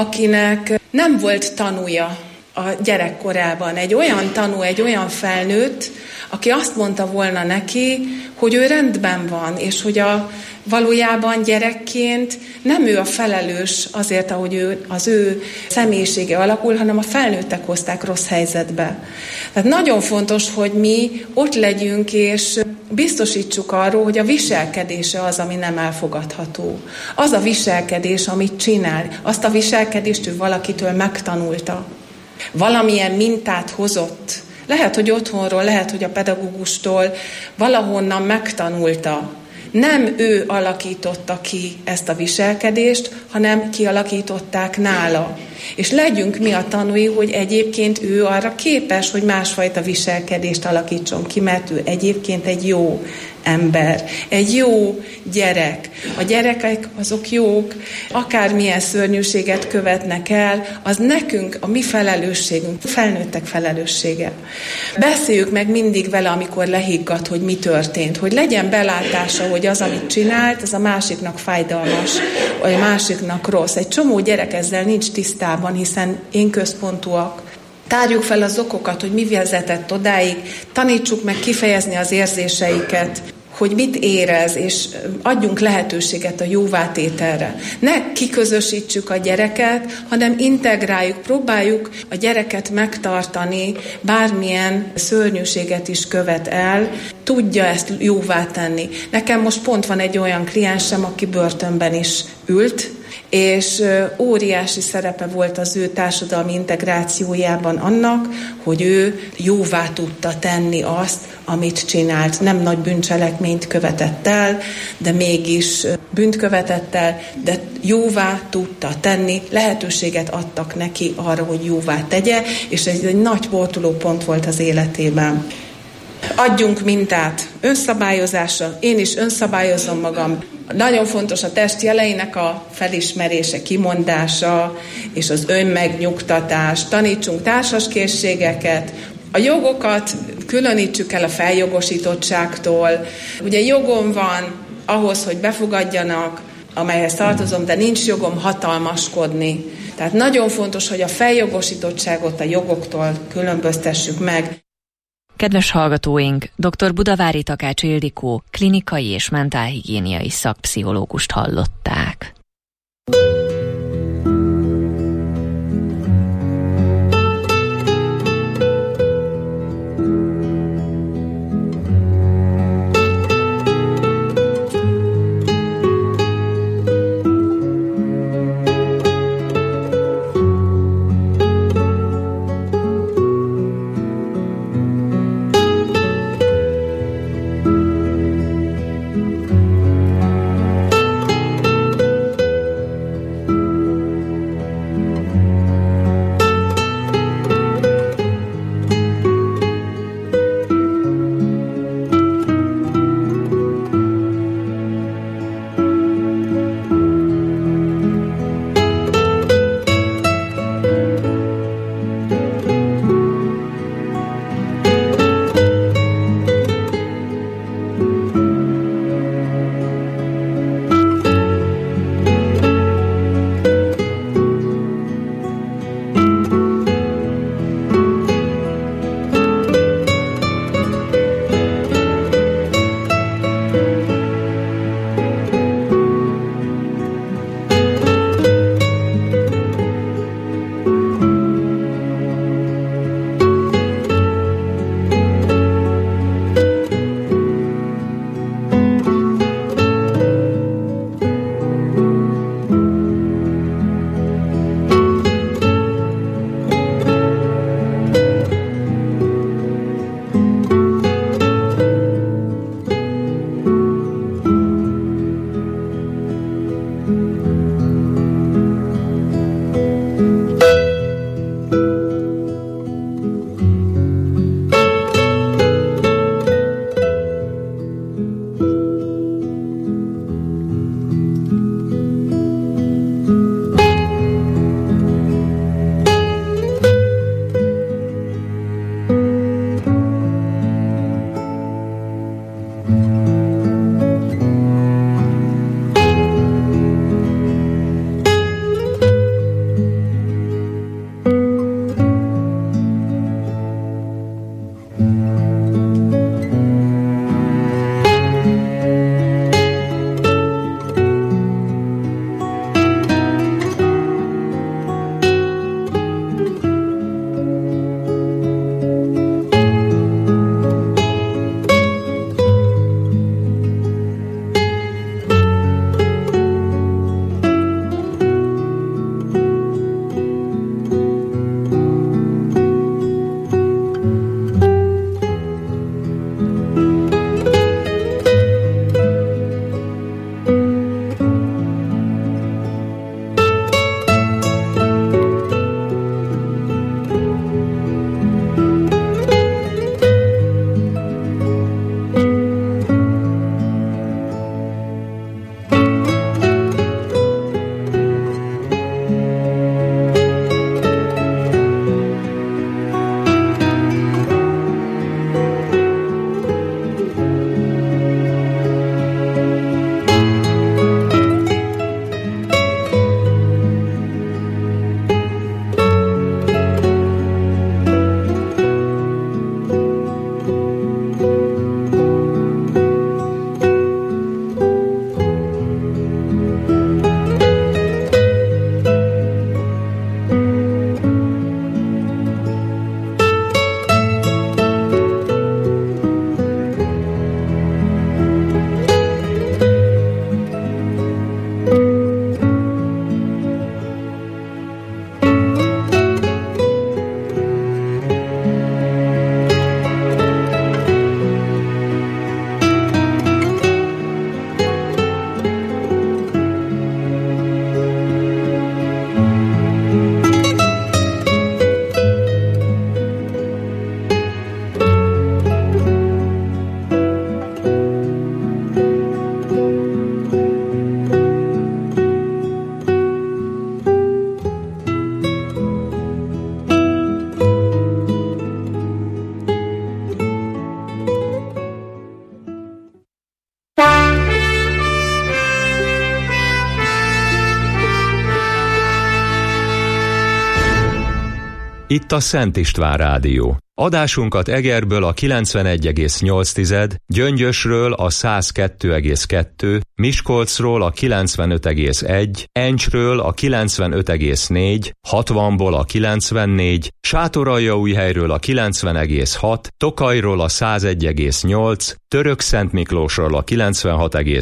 akinek nem volt tanúja a gyerekkorában. Egy olyan tanú, egy olyan felnőtt, aki azt mondta volna neki, hogy ő rendben van, és hogy valójában gyerekként nem ő a felelős azért, ahogy az ő személyisége alakul, hanem a felnőttek hozták rossz helyzetbe. Tehát nagyon fontos, hogy mi ott legyünk, és biztosítsuk arról, hogy a viselkedése az, ami nem elfogadható. Az a viselkedés, amit csinál, azt a viselkedést ő valakitől megtanulta. Valamilyen mintát hozott. Lehet, hogy otthonról, lehet, hogy a pedagógustól valahonnan megtanulta. Nem ő alakította ki ezt a viselkedést, hanem kialakították nála. És legyünk mi a tanúi, hogy egyébként ő arra képes, hogy másfajta viselkedést alakítson ki, mert ő egyébként egy jó ember, egy jó gyerek. A gyerekek azok jók, akármilyen szörnyűséget követnek el, az nekünk, a mi felelősségünk, felnőttek felelőssége. Beszéljük meg mindig vele, amikor lehiggadt, hogy mi történt, hogy legyen belátása, hogy az, amit csinált, az a másiknak fájdalmas, vagy a másiknak rossz. Egy csomó gyerek ezzel nincs tisztában, hiszen én központúak. Tárjuk fel az okokat, hogy mi vezetett odáig, tanítsuk meg kifejezni az érzéseiket, hogy mit érez, és adjunk lehetőséget a jóvátételre. Ne kiközösítsük a gyereket, hanem integráljuk, próbáljuk a gyereket megtartani, bármilyen szörnyűséget is követ el, tudja ezt jóvá tenni. Nekem most pont van egy olyan kliensem, aki börtönben is ült, és óriási szerepe volt az ő társadalmi integrációjában annak, hogy ő jóvá tudta tenni azt, amit csinált. Nem nagy bűncselekményt követett el, de mégis bűnt követett el, de jóvá tudta tenni, lehetőséget adtak neki arra, hogy jóvá tegye, és ez egy nagy forduló pont volt az életében. Adjunk mintát önszabályozásra, én is önszabályozom magam. Nagyon fontos a test jeleinek a felismerése, kimondása és az önmegnyugtatás. Tanítsunk társaskészségeket, a jogokat különítsük el a feljogosítottságtól. Ugye jogom van ahhoz, hogy befogadjanak, amelyhez tartozom, de nincs jogom hatalmaskodni. Tehát nagyon fontos, hogy a feljogosítottságot a jogoktól különböztessük meg. Kedves hallgatóink, dr. Budavári Takács Ildikó, klinikai és mentálhigiéniai szakpszichológust hallották. Itt a Szent István Rádió. Adásunkat Egerből a 91,8, Gyöngyösről a 102,2, Miskolcról a 95,1, Encsről a 95,4, 60-ból a 94, Sátoraljaújhelyről a 90,6, Tokajról a 101,8, Törökszentmiklósról a 96,8,